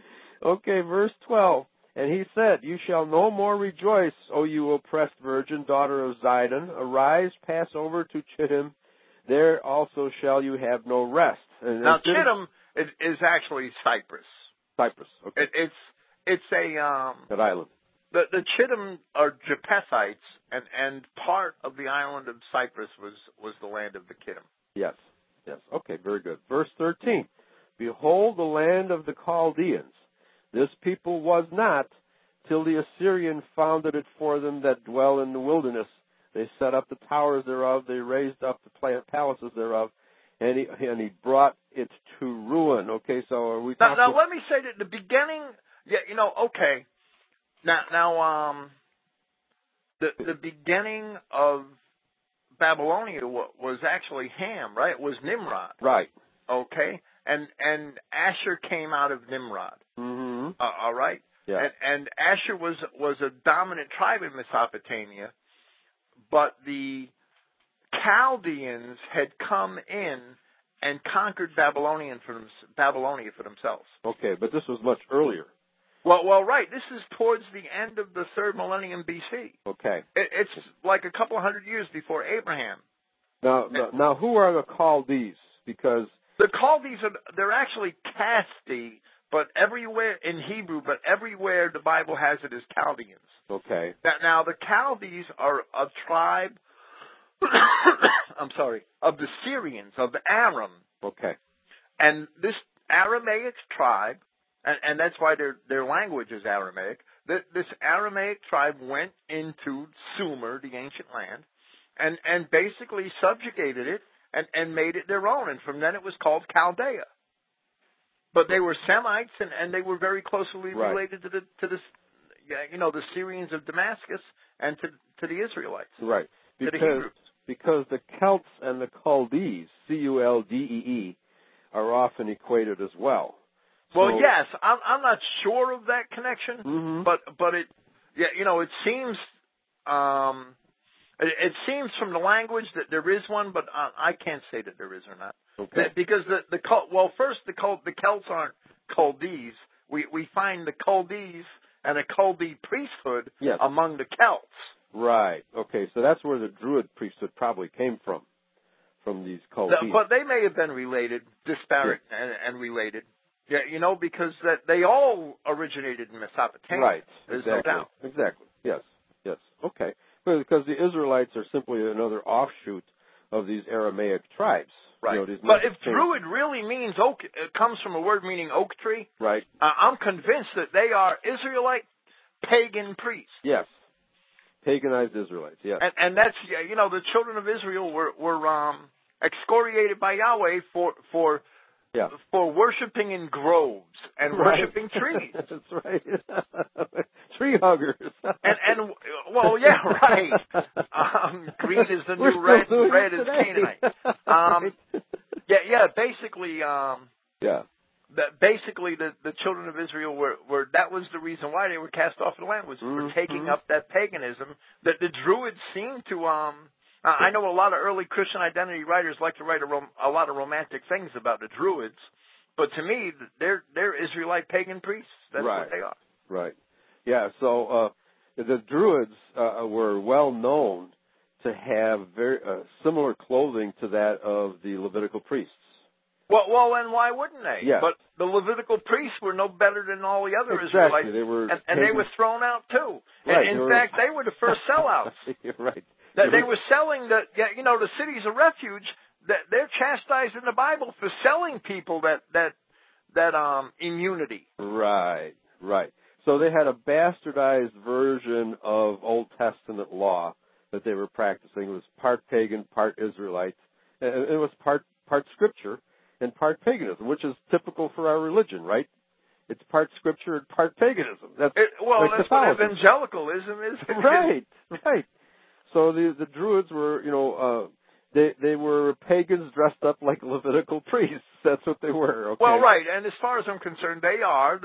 Okay, verse 12. And he said, you shall no more rejoice, O you oppressed virgin, daughter of Zidon. Arise, pass over to Chittim. There also shall you have no rest. And now, Chittim is actually Cyprus. Cyprus, okay. It's a... that island. The Chittim are Japhethites, and part of the island of Cyprus was the land of the Chittim. Yes. Okay, very good. Verse 13. Behold the land of the Chaldeans. This people was not, till the Assyrian founded it for them that dwell in the wilderness. They set up the towers thereof, they raised up the palaces thereof, and he brought it to ruin. Okay, so are we talking... Now let me say that the beginning, okay. Now, the beginning of Babylonia was actually Ham, right? It was Nimrod. Right. Okay? And Asher came out of Nimrod. Mm-hmm. All right? Yeah. And Asher was a dominant tribe in Mesopotamia, but the Chaldeans had come in and conquered Babylonia for themselves. Okay, but this was much earlier. Well, right. This is towards the end of the 3rd millennium BC. Okay. It's like a couple of hundred years before Abraham. Now, who are the Chaldees? Because the Chaldees they're actually Casti, but everywhere in Hebrew, but everywhere the Bible has it as Chaldeans. Okay. Now the Chaldees are a tribe. I'm sorry, of the Syrians, of the Aram. Okay. And this Aramaic tribe. And that's why their language is Aramaic. This Aramaic tribe went into Sumer, the ancient land, and basically subjugated it and made it their own. And from then it was called Chaldea. But they were Semites, and they were very closely related to the Syrians of Damascus and to the Israelites. Right. Because the Celts and the Chaldees, Culdee, are often equated as well. Well, yes, I'm not sure of that connection, but it, it seems seems from the language that there is one, but I can't say that there is or not. Okay. Because the Celts aren't Chaldees. We find the Chaldees and a Chaldee priesthood among the Celts. Right. Okay. So that's where the Druid priesthood probably came from these Chaldees. But they may have been related, disparate and related. Yeah, because they all originated in Mesopotamia. Right. There's exactly. no doubt. Exactly. Yes. Okay. Because the Israelites are simply another offshoot of these Aramaic tribes. Right. You know, these but if Mesopotamian- Druid really means oak, it comes from a word meaning oak tree. Right. I'm convinced that they are Israelite pagan priests. Yes. Paganized Israelites, yes. And that's, you know, the children of Israel were excoriated by Yahweh for worshiping in groves and worshiping trees. That's right. Tree huggers. and well, yeah, right. Green is the new red, and red is Canaanite. Basically, basically the children of Israel were that was the reason why they were cast off the land, was for taking up that paganism that the Druids seemed to I know a lot of early Christian identity writers like to write a lot of romantic things about the Druids, but to me they're Israelite pagan priests. That's what they are. Right. Yeah, so the Druids were well known to have very similar clothing to that of the Levitical priests. Well, and why wouldn't they? Yeah. But the Levitical priests were no better than all the other Exactly. Israelites. They were and they were thrown out too. Right. In fact, they were the first sellouts. Right. They were selling the cities of refuge. They're chastised in the Bible for selling people that immunity. Right. So they had a bastardized version of Old Testament law that they were practicing. It was part pagan, part Israelite. And it was part scripture and part paganism, which is typical for our religion, right? It's part scripture and part paganism. That's what evangelicalism is. Right. So the Druids were, they were pagans dressed up like Levitical priests. That's what they were. Okay? Well, right, and as far as I'm concerned, they are.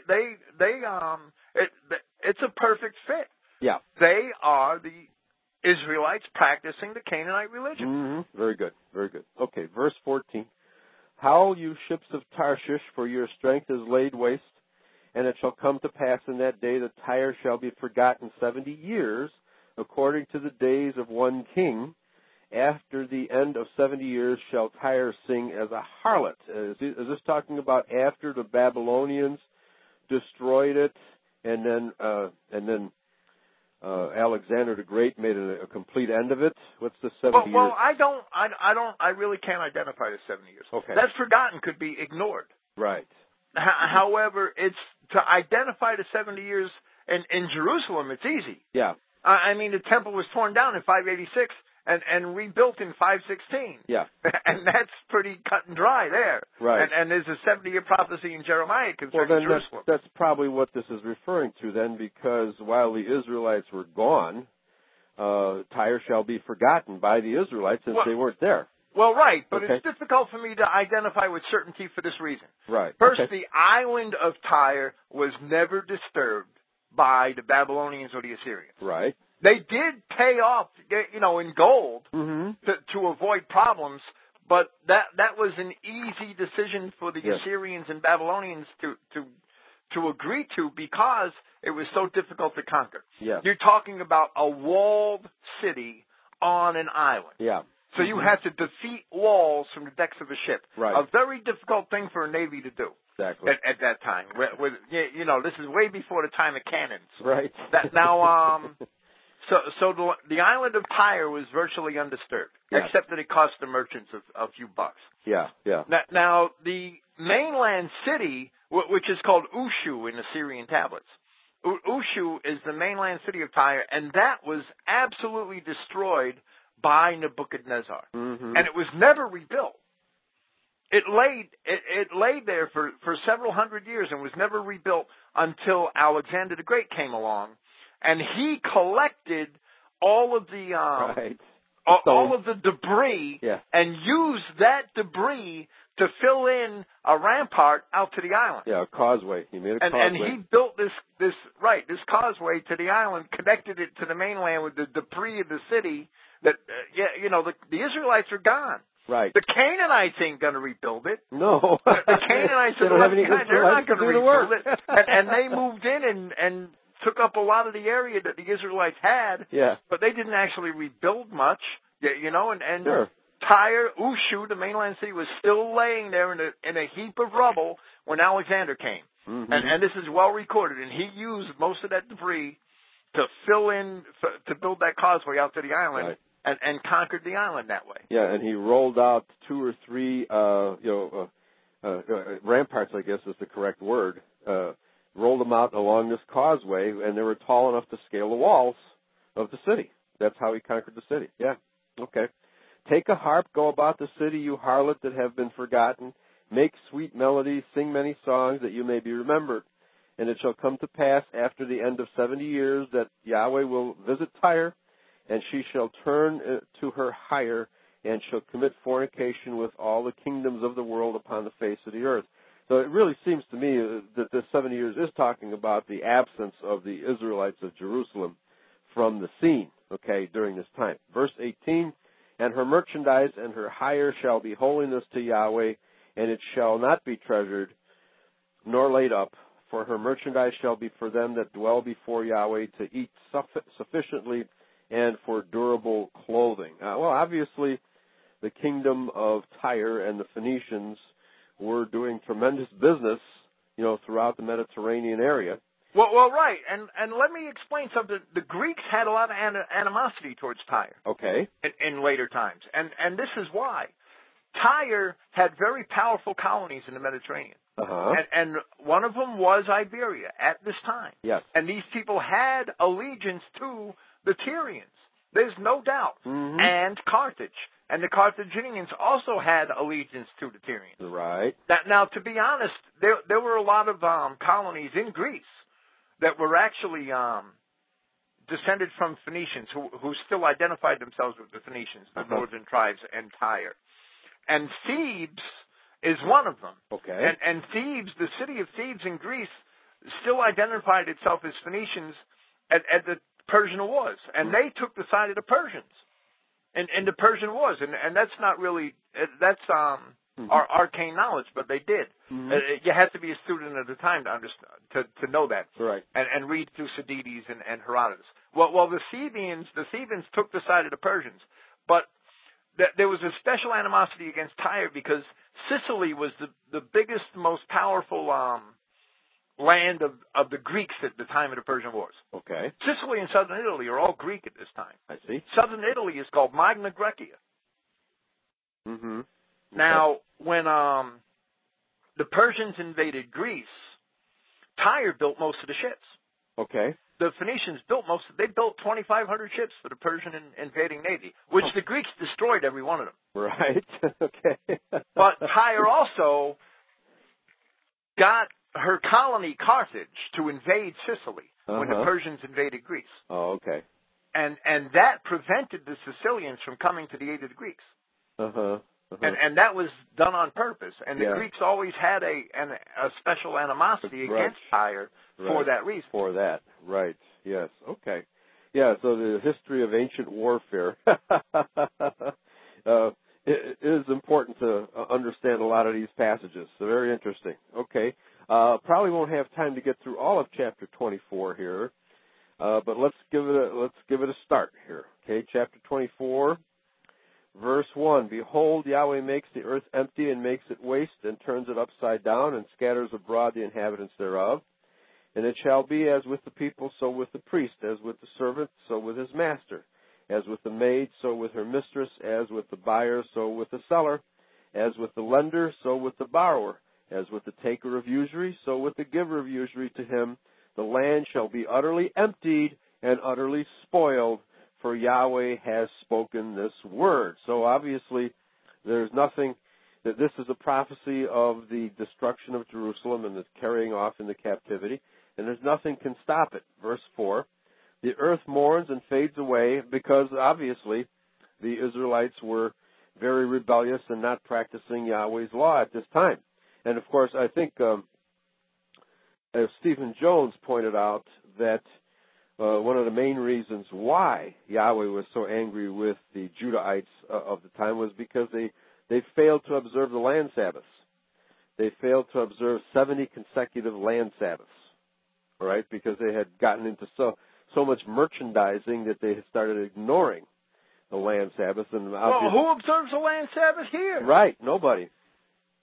It's a perfect fit. Yeah. They are the Israelites practicing the Canaanite religion. Mm-hmm. Very good. Okay, verse 14. Howl, you ships of Tarshish, for your strength is laid waste, and it shall come to pass in that day that Tyre shall be forgotten 70 years, according to the days of one king. After the end of 70 years shall Tyre sing as a harlot. Is this talking about after the Babylonians destroyed it, and then Alexander the Great made a complete end of it? What's the 70 years? Well, I really can't identify the 70 years. Okay. That's forgotten, could be ignored. Right. However, it's to identify the 70 years in Jerusalem, it's easy. Yeah. I mean, the temple was torn down in 586 and rebuilt in 516. Yeah. And that's pretty cut and dry there. Right. And there's a 70-year prophecy in Jeremiah concerning Jerusalem. That's probably what this is referring to then, because while the Israelites were gone, Tyre shall be forgotten by the Israelites since they weren't there. Well, right, but it's difficult for me to identify with certainty for this reason. Right. First, the island of Tyre was never disturbed by the Babylonians or the Assyrians. Right. They did pay off, in gold to avoid problems, but that was an easy decision for the Assyrians and Babylonians to agree to because it was so difficult to conquer. Yeah. You're talking about a walled city on an island. Yeah. So you have to defeat walls from the decks of a ship. Right. A very difficult thing for a navy to do. Exactly. At that time. This is way before the time of cannons. Right. So the island of Tyre was virtually undisturbed, except that it cost the merchants a few bucks. Yeah. Now, the mainland city, which is called Ushu in Assyrian tablets, Ushu is the mainland city of Tyre, and that was absolutely destroyed by Nebuchadnezzar. And it was never rebuilt. It laid there for several hundred years and was never rebuilt until Alexander the Great came along, and he collected all of the all of the debris and used that debris to fill in a rampart out to the island. Yeah, a causeway. He made a causeway. And he built this causeway to the island, connected it to the mainland with the debris of the city. That the Israelites are gone. Right. The Canaanites ain't going to rebuild it. No. The Canaanites are they're not going to rebuild it. And they moved in and took up a lot of the area that the Israelites had. Yeah. But they didn't actually rebuild much. And sure. Tyre, Ushu, the mainland city, was still laying there in a heap of rubble when Alexander came. And this is well recorded. And he used most of that debris fill in, to build that causeway out to the island, right. and conquered the island that way. Yeah, and he rolled out 2 or 3, ramparts, I guess is the correct word, rolled them out along this causeway, and they were tall enough to scale the walls of the city. That's how he conquered the city. Yeah, okay. Take a harp, go about the city, you harlot that have been forgotten. Make sweet melodies, sing many songs that you may be remembered. And it shall come to pass after the end of 70 years that Yahweh will visit Tyre, and she shall turn to her hire, and shall commit fornication with all the kingdoms of the world upon the face of the earth. So it really seems to me that this 70 years is talking about the absence of the Israelites of Jerusalem from the scene, okay, during this time. Verse 18, and her merchandise and her hire shall be holiness to Yahweh, and it shall not be treasured nor laid up, for her merchandise shall be for them that dwell before Yahweh to eat sufficiently and for durable clothing. Well, obviously, the kingdom of Tyre and the Phoenicians were doing tremendous business, throughout the Mediterranean area. Well, right, and let me explain something. The Greeks had a lot of animosity towards Tyre. Okay. In later times, and this is why. Tyre had very powerful colonies in the Mediterranean. Uh-huh. And one of them was Iberia at this time. Yes. And these people had allegiance to the Tyrians. There's no doubt. Mm-hmm. And Carthage. And the Carthaginians also had allegiance to the Tyrians. Right. Now, to be honest, there were a lot of colonies in Greece that were actually descended from Phoenicians who still identified themselves with the Phoenicians, the northern tribes, and Tyre. And Thebes is one of them. Okay. And Thebes, the city of Thebes in Greece, still identified itself as Phoenicians at the Persian Wars. And they took the side of the Persians in the Persian Wars. And that's not really, that's our arcane knowledge, but they did. Mm-hmm. You had to be a student at the time to understand, to know that. Right. And read Thucydides and Herodotus. Well, the Thebans took the side of the Persians. But there was a special animosity against Tyre because Sicily was the biggest, most powerful land of the Greeks at the time of the Persian Wars. Okay. Sicily and southern Italy are all Greek at this time. I see. Southern Italy is called Magna Graecia. Mm-hmm. Okay. Now, when the Persians invaded Greece, Tyre built most of the ships. Okay. The Phoenicians built 2,500 ships for the Persian invading navy, which the Greeks destroyed every one of them. Right. Okay. But Tyre also got her colony Carthage to invade Sicily when the Persians invaded Greece. Oh, okay. And that prevented the Sicilians from coming to the aid of the Greeks. Uh-huh. And that was done on purpose. And the Yeah. Greeks always had a special animosity against Tyre for that reason. For that, right. Yes. Okay. Yeah, so the history of ancient warfare it is important to understand a lot of these passages. So very interesting. Okay. Probably won't have time to get through all of chapter 24 here, but let's give it a start here. Okay, chapter 24. Verse 1, behold, Yahweh makes the earth empty and makes it waste and turns it upside down and scatters abroad the inhabitants thereof. And it shall be as with the people, so with the priest, as with the servant, so with his master, as with the maid, so with her mistress, as with the buyer, so with the seller, as with the lender, so with the borrower, as with the taker of usury, so with the giver of usury to him. The land shall be utterly emptied and utterly spoiled, for Yahweh has spoken this word. So obviously, there's nothing, that this is a prophecy of the destruction of Jerusalem and the carrying off into captivity, and there's nothing can stop it. Verse 4, the earth mourns and fades away because obviously the Israelites were very rebellious and not practicing Yahweh's law at this time. And of course, I think as Stephen Jones pointed out that one of the main reasons why Yahweh was so angry with the Judahites of the time was because they failed to observe the land Sabbaths. They failed to observe 70 consecutive land Sabbaths, right? Because they had gotten into so much merchandising that they had started ignoring the land Sabbaths. And well, who observes the land Sabbath here? Right, nobody.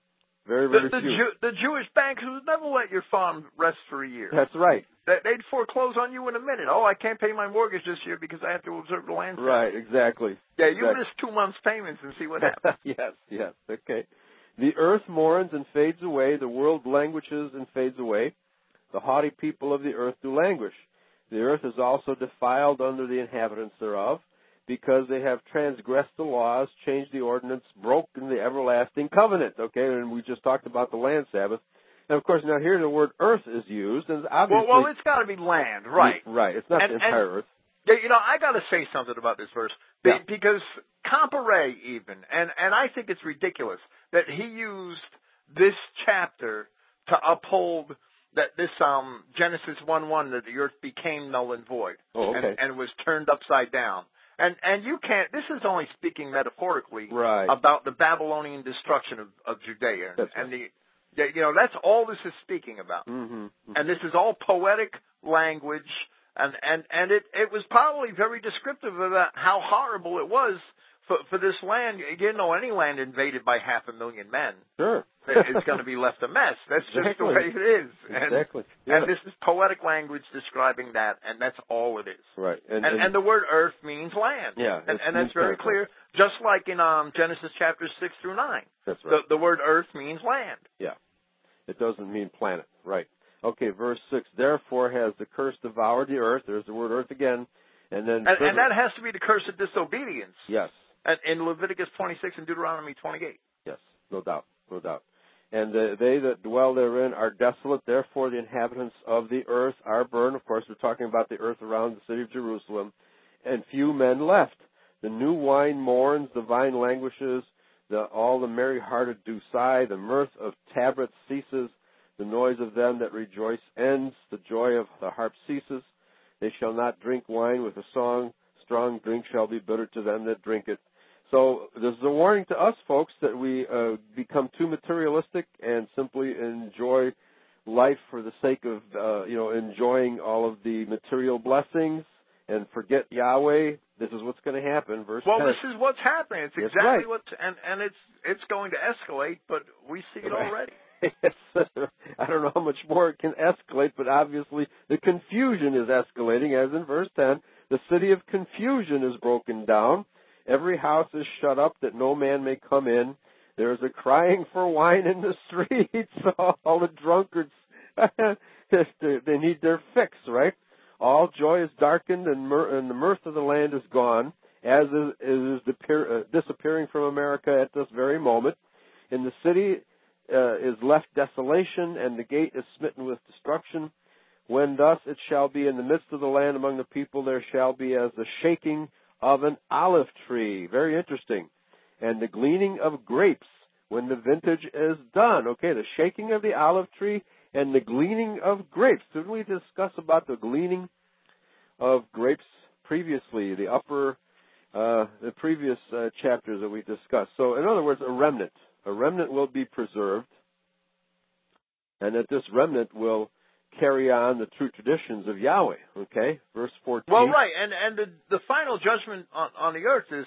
Very, very few. The Jewish bankers would never let your farm rest for a year. That's right. They'd foreclose on you in a minute. Oh, I can't pay my mortgage this year because I have to observe the land. Right, exactly. Yeah, you miss 2 months' payments and see what happens. Yes, okay. The earth mourns and fades away. The world languishes and fades away. The haughty people of the earth do languish. The earth is also defiled under the inhabitants thereof, because they have transgressed the laws, changed the ordinance, broken the everlasting covenant. Okay, and we just talked about the land Sabbath. And, of course, now here the word earth is used, and obviously... Well, it's got to be land, right. Right, it's not the entire earth. Yeah, I got to say something about this verse, because compare even, and I think it's ridiculous that he used this chapter to uphold that this Genesis 1:1 that the earth became null and void, and was turned upside down. And you can't. This is only speaking metaphorically about the Babylonian destruction of Judea, that's all this is speaking about. Mm-hmm. And this is all poetic language, and it was probably very descriptive about how horrible it was for this land. Any land invaded by 500,000 men. Sure. It's going to be left a mess. That's just the way it is. Exactly. And this is poetic language describing that, and that's all it is. Right. And the word earth means land. Yeah. And that's very clear, just like in Genesis chapters 6 through 9. That's right. The word earth means land. Yeah. It doesn't mean planet. Right. Okay, verse 6. Therefore has the curse devoured the earth. There's the word earth again. And that has to be the curse of disobedience. Yes. In Leviticus 26 and Deuteronomy 28. Yes, no doubt. And they that dwell therein are desolate. Therefore the inhabitants of the earth are burned. Of course, we're talking about the earth around the city of Jerusalem. And few men left. The new wine mourns, the vine languishes, all the merry-hearted do sigh. The mirth of tabrets ceases. The noise of them that rejoice ends. The joy of the harp ceases. They shall not drink wine with a song. Strong drink shall be bitter to them that drink it. So this is a warning to us, folks, that we become too materialistic and simply enjoy life for the sake of, enjoying all of the material blessings and forget Yahweh. This is what's going to happen. Verse 10. This is what's happening. It's exactly what's, and it's going to escalate, but we see it already. I don't know how much more it can escalate, but obviously the confusion is escalating, as in verse 10. The city of confusion is broken down. Every house is shut up that no man may come in. There is a crying for wine in the streets. All the drunkards, they need their fix, right? All joy is darkened, and the mirth of the land is gone, as is disappearing from America at this very moment. In the city is left desolation, and the gate is smitten with destruction. When thus it shall be in the midst of the land among the people, there shall be as the shaking of an olive tree. Very interesting. And the gleaning of grapes when the vintage is done. Okay, the shaking of the olive tree and the gleaning of grapes. Didn't we discuss about the gleaning of grapes previously, the previous chapters that we discussed? So, in other words, a remnant. A remnant will be preserved, and that this remnant will carry on the true traditions of Yahweh. Okay, verse 14. Well, right, and the final judgment on the earth is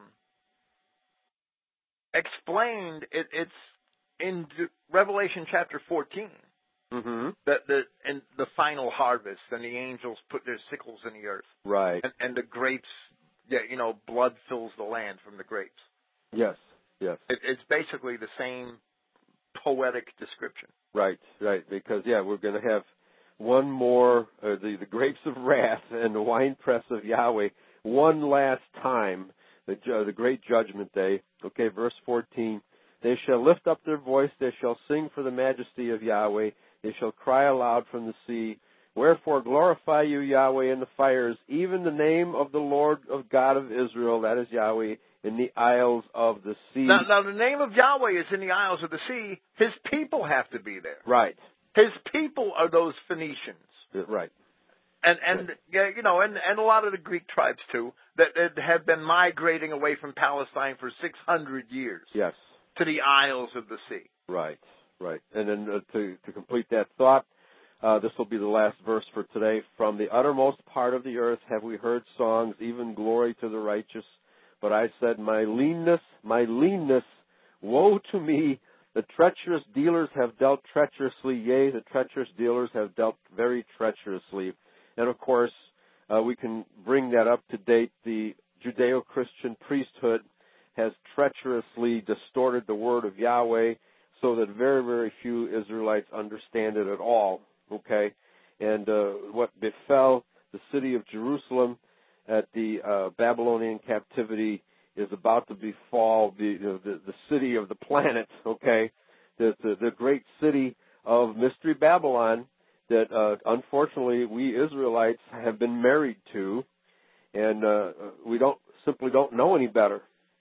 explained. It's in Revelation chapter 14. Mm-hmm. That and the final harvest, and the angels put their sickles in the earth. Right. And the grapes, blood fills the land from the grapes. Yes. It's basically the same poetic description. Right, because, we're going to have one more, the grapes of wrath and the winepress of Yahweh, one last time, the great judgment day. Okay, verse 14. They shall lift up their voice, they shall sing for the majesty of Yahweh, they shall cry aloud from the sea. Wherefore glorify you, Yahweh, in the fires, even the name of the Lord of God of Israel, that is Yahweh, in the isles of the sea. Now the name of Yahweh is in the isles of the sea. His people have to be there. Right. His people are those Phoenicians. Right. And a lot of the Greek tribes too that have been migrating away from Palestine for 600 years. Yes. To the isles of the sea. Right. And then to complete that thought, this will be the last verse for today. From the uttermost part of the earth have we heard songs, even glory to the righteous. But I said, my leanness, woe to me, The treacherous dealers have dealt treacherously, yea, the treacherous dealers have dealt very treacherously. And of course, we can bring that up to date. The Judeo-Christian priesthood has treacherously distorted the word of Yahweh so that very, very few Israelites understand it at all, okay? And what befell the city of Jerusalem at the Babylonian captivity is about to befall the city of the planet, okay? The great city of Mystery Babylon that unfortunately we Israelites have been married to, and we simply don't know any better,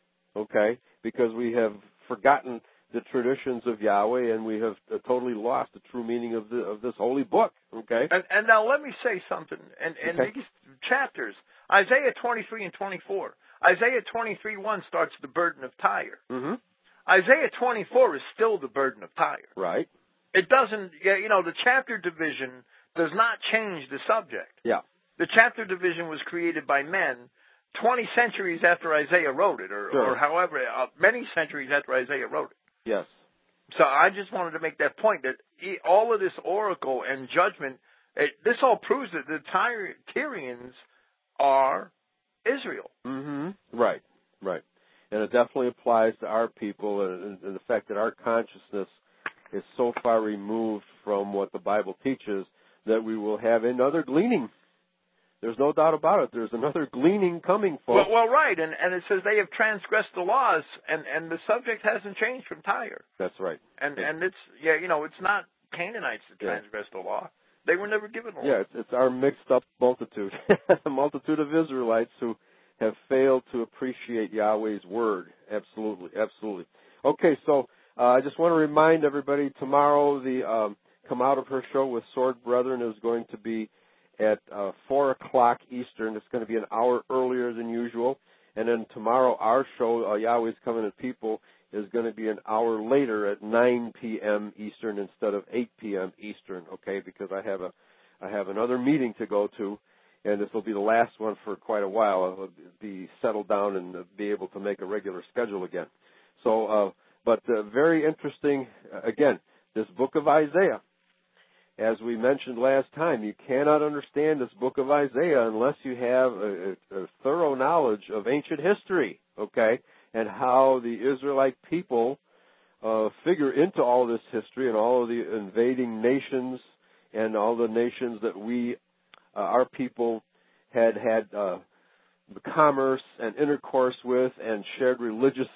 okay? Because we have forgotten the traditions of Yahweh, and we have totally lost the true meaning of this holy book, okay? And now let me say something. And Okay. these chapters, Isaiah 23 and 24. Isaiah 23:1 starts the burden of Tyre. Mm-hmm. Isaiah 24 is still the burden of Tyre. Right. It doesn't, the chapter division does not change the subject. Yeah. The chapter division was created by men 20 centuries after Isaiah wrote it, or however, many centuries after Isaiah wrote it. Yes. So I just wanted to make that point that all of this oracle and judgment, this all proves that the Tyrians are Israel. Mm-hmm. Right. Right. And it definitely applies to our people, and the fact that our consciousness is so far removed from what the Bible teaches that we will have another gleaning. There's no doubt about it. There's another gleaning coming, folks. Well, right, and it says they have transgressed the laws, and the subject hasn't changed from Tyre. That's right. And it's it's not Canaanites that transgressed the law. They were never given the law. Yeah, it's our mixed up multitude, a multitude of Israelites who have failed to appreciate Yahweh's word. Absolutely, absolutely. Okay, so I just want to remind everybody tomorrow the Come Out of Her show with Sword Brethren is going to be at 4 o'clock Eastern. It's going to be an hour earlier than usual. And then tomorrow our show, Yahweh's Covenant People, is going to be an hour later at 9 p.m. Eastern instead of 8 p.m. Eastern, okay, because I have another meeting to go to, and this will be the last one for quite a while. I'll be settled down and be able to make a regular schedule again. So, but very interesting, again, this book of Isaiah. As we mentioned last time, you cannot understand this book of Isaiah unless you have a thorough knowledge of ancient history, okay, and how the Israelite people figure into all this history and all of the invading nations and all the nations that our people had commerce and intercourse with and shared religious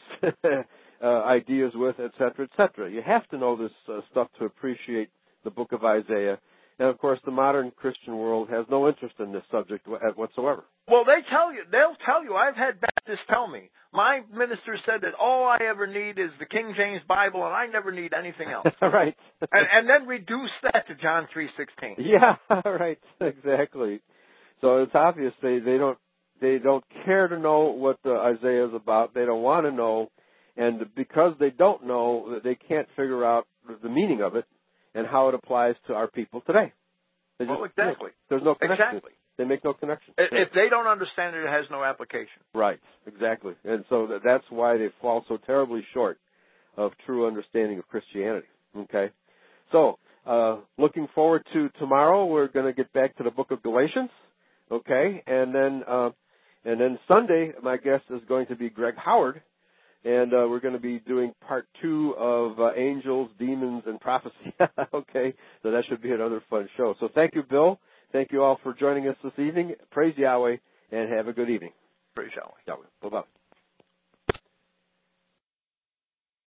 ideas with, et cetera, et cetera. You have to know this stuff to appreciate the book of Isaiah. And, of course, the modern Christian world has no interest in this subject whatsoever. Well, they'll tell you. I've had Baptists tell me. My minister said that all I ever need is the King James Bible, and I never need anything else. Right. and then reduce that to John 3:16. Yeah, right. Exactly. So it's obvious they don't care to know what Isaiah is about. They don't want to know, and because they don't know, they can't figure out the meaning of it and how it applies to our people today. Exactly. There's no connection. Exactly. They make no connection. If they don't understand it, it has no application. Right, exactly. And so that's why they fall so terribly short of true understanding of Christianity. Okay? So, looking forward to tomorrow, we're going to get back to the book of Galatians. Okay? And then Sunday, my guest is going to be Greg Howard. And we're going to be doing part 2 of Angels, Demons, and Prophecy. Okay? So that should be another fun show. So thank you, Bill. Thank you all for joining us this evening. Praise Yahweh, and have a good evening. Praise Yahweh. Yahweh. Bye-bye.